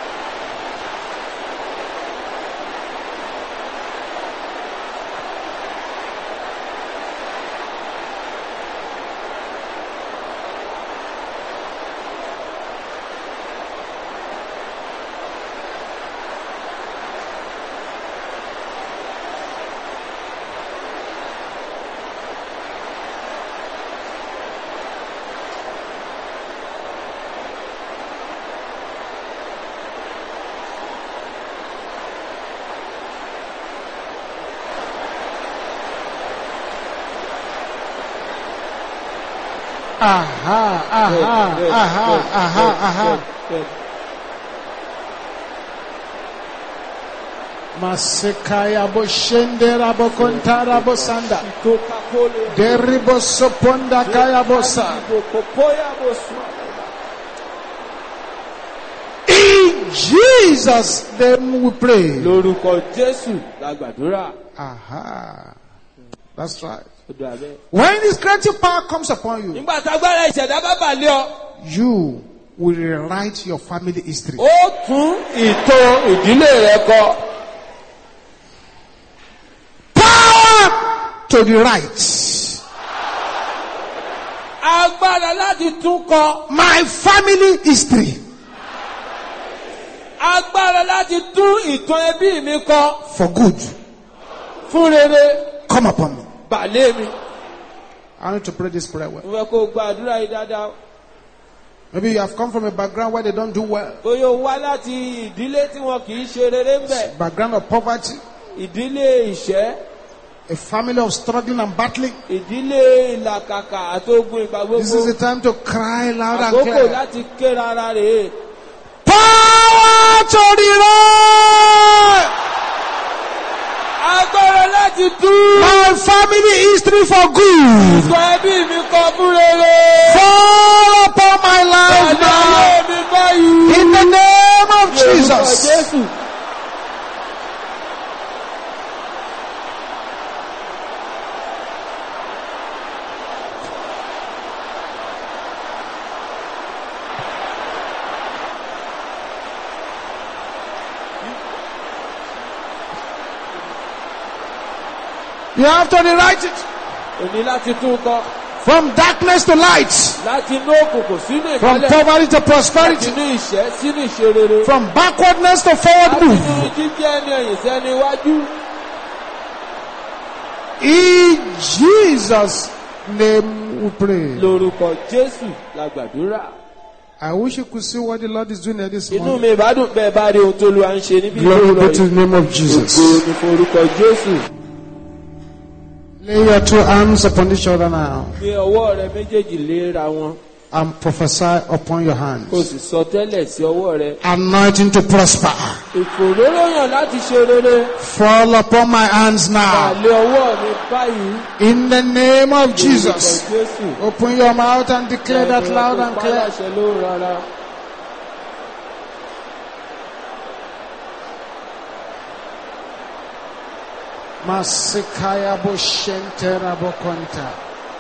Aha, aha, aha, aha, aha. Masekaya boshendera bokontara bosanda. Deribo soponda kaya bosa. In Jesus' name we pray. Lórúkọ Jésù la gbàdúrà. Aha. That's right. Ó dà bẹ́ẹ̀. When this creative power comes upon you, Nígbà tágbára ìṣẹ̀dá bá bà lé ọ, you will rewrite your family history. ó tún ìtàn ìdílé rẹ kọ. Power to the right. Agbára láti tún kọ. My family history. Agbára láti tún ìtàn ẹbí mi kọ. For good. Fún rere, Come upon me. bà lé mi. I need to pray this prayer well. Mo fẹ́ kó o gba àdúrà yìí dáadáa. Maybe you have come from a background where they don't do well. Bóyá o wá láti ìdílé tí wọn kì í ṣe rere ń bẹ̀. Background of poverty. Ìdílé ìṣẹ́. A family of struggling and battling. Ìdílé ìlàkàkà àti ogun ìgbà gbogbo. This is the time to cry loud and Àkókò clear. láti ké rárá rèé. Power to the right. Agbára láti tú. My family history for good. Ìtàn ẹbí mi kọ fún rere. Fall upon my life Àdáyé now. mi báyìí. In the name of Lórúkọ Jesus. Jésù. You have to rewrite it. O ní láti tún kọ. From darkness to light. Láti inú òkùnkùn sínú From ìmọ́lẹ̀. poverty to Láti prosperity. inú ìṣẹ́ sínú ìṣerere. From backwardness to forward Láti move. inú jíjẹ́ ẹni ẹ̀yìn sẹ́ni iwájú. In Jesus' name we pray. Lórúkọ Jésù la gbàdúrà. I wish you could see what the Lord is doing here this Inú morning. mi ìbádùn bẹ́ẹ̀ bá rí ohun tó lu à ń ṣe níbí Glory ìlú be to Ìlọrin. the name of Jesus. Ògo ni fún orúkọ Jésù. Lay your two hands upon each other now Gbé ọwọ́ rẹ méjèèjì léra wọn. and prophesy upon your Kò hands. sì sọ tẹ́lẹ̀ sí ọwọ́ rẹ. Anointing to prosper. Ìfòróróyàn láti ṣe rere. Fall upon my hands now. Àlẹ́ ọwọ́ mi báyìí. In the name of Jesus. Orúkọ Jésù. Open your mouth and declare that loud and clear. Pàṣẹ ló rárá. Masikaya boshentera bokonta.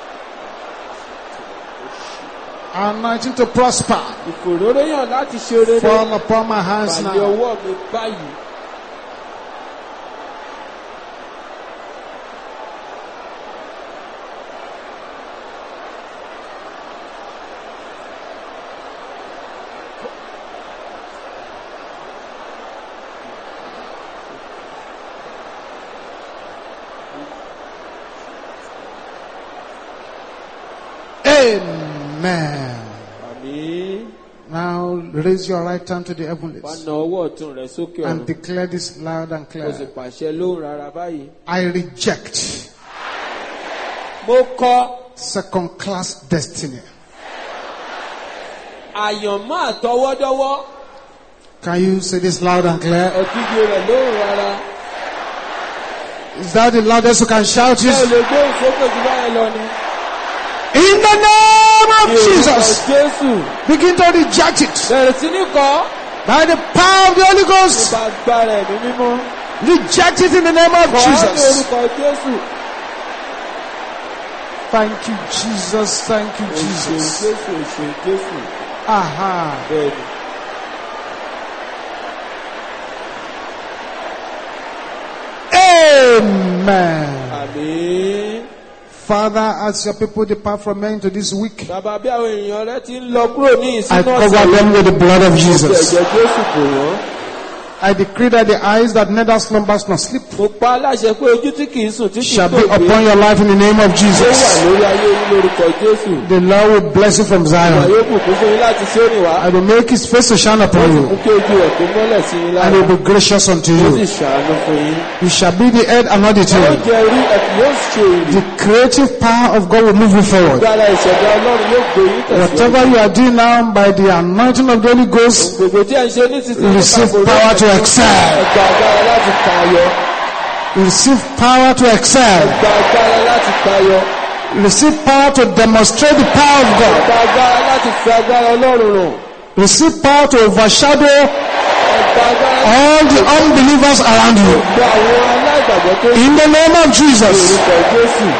Anointing to prosper. Ìfòróróyàn láti ṣe rere. Fall upon my hands Àlẹ́ now. ọwọ́ mi báyìí. Amen. Àmín. Now raise your right hand to the Wá heavens na ọwọ́ ọ̀tún rẹ sókè and ọ̀run. declare this loud and Kò sì clear. pàṣẹ ló rárá báyìí. I reject Mo kọ second class destiny. àyànmọ́ àtọwọ́dọ́wọ́. Can you say this loud and clear? Ẹ̀kígbe rẹ̀ ló rárá. Is that the loudest you can shout Ṣé o it? lè gbé ìsókè jù báyìí lọ ni? In the name of Jesus, Jésù. begin to reject it Bẹ̀rẹ̀ sí ní kọ́. by the power of the Holy Ghost. Nípa agbára ẹ̀mí mímọ́. Reject it in the name of Kọ́ ní Jesus. orúkọ Jésù. Thank you, Jesus. Thank you, Òṣèlú Jesus. Jésù, òṣèlú Jésù. Aha. Bẹ́ẹ̀ni. Amen. Àmín. Father, as your people depart from me into this week, Bàbá bí àwọn èèyàn rẹ ti ń lọ kúrò ní I ìsúná cover them with the blood of Jesus. Ẹ̀jẹ̀ Jésù bò wọ́n. I decree that the eyes that neither slumbers nor sleep Mo pa aláṣẹ pé ojú tí kìí sùn tí kìí shall be tó gbé. upon your life in the name of Ó wà Jesus. lórí ayé yín lórúkọ Jésù. The Lord will bless you from Ìwà Zion. yóò bùkún fún yín láti Síónì wá. I will make his face to shine upon Mú you, kí ojú rẹ̀ kó mọ́lẹ̀ sí yín and lára. he will be gracious unto Ó sì you. ṣàánú fún yín. You shall be the head and not the Ó tail. jẹ́ rí ẹ̀kú yóò ṣe èrè. The creative power of God will move you forward. Gbára ìṣẹ̀dá Ọlọ́run yóò gbé yín tẹ̀síwájú. Whatever you are doing now by the anointing of the Holy Ghost, Gbogbo tí ẹ̀ ń ṣe ní sísè receive power to excel. Ẹ̀gbà agbára láti tayọ. Receive power to excel. Ẹ̀gbà agbára láti tayọ. Receive power to demonstrate the power of God. Ẹ̀gbà agbára láti fi agbára Ọlọ́run rùn. Receive power to overshadow Ẹ̀gbà agbára all the unbelievers around you. gba àwọn aláìgbàgbọ́ tó ń In the name of Jesus. orúkọ Jésù.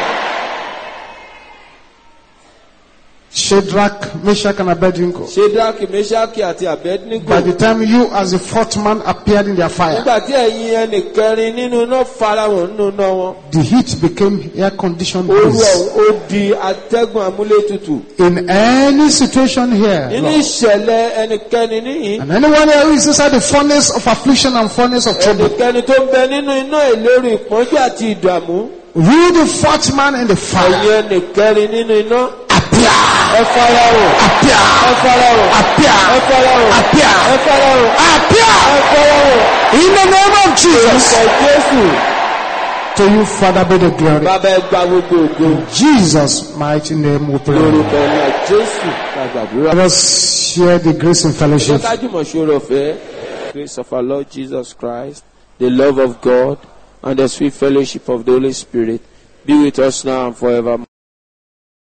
Shadrach, Meshach, and Abednego. Ṣédákì, Méṣákì àti Àbẹ́dínígò. By the time you as the fourth man appeared in their fire, Nígbà tí ẹ̀yin ẹnìkẹrin nínú iná farahàn nínú iná wọn. the heat became air-conditioned Ooru breeze. ọ̀hún ó di atẹ́gùn amúlétutù. In any situation here, Nínú Lord, ìṣẹ̀lẹ̀ ẹnikẹ́ni níyìn. and anyone here who is inside the furnace of affliction and furnace of trouble, Ẹnikẹ́ni tó ń bẹ nínú iná ìléru ìpọ́njú àti ìdààmú. you the fourth man in the fire, Ẹ̀yin ẹnìkẹrin nínú iná. appear, Ẹ farahàn. appear, Ẹ farahàn. Ẹ appear, farahàn. appear, Ẹ farahàn. appear, Ẹ farahàn. in the name of Jesus. Orúkọ Jésù. To you, Father, be the glory. Bàbá ẹ gba gbogbo ògo. Jesus' mighty name we pray. Lórúkọ ńlá Jésù la gbàdúrà. Let us share the grace and fellowship. Ṣọ́kájúmọ̀ ṣòro ọ̀fẹ́. Grace of our Lord Jesus Christ, the love of God, and the sweet fellowship of the Holy Spirit be with us now and forever.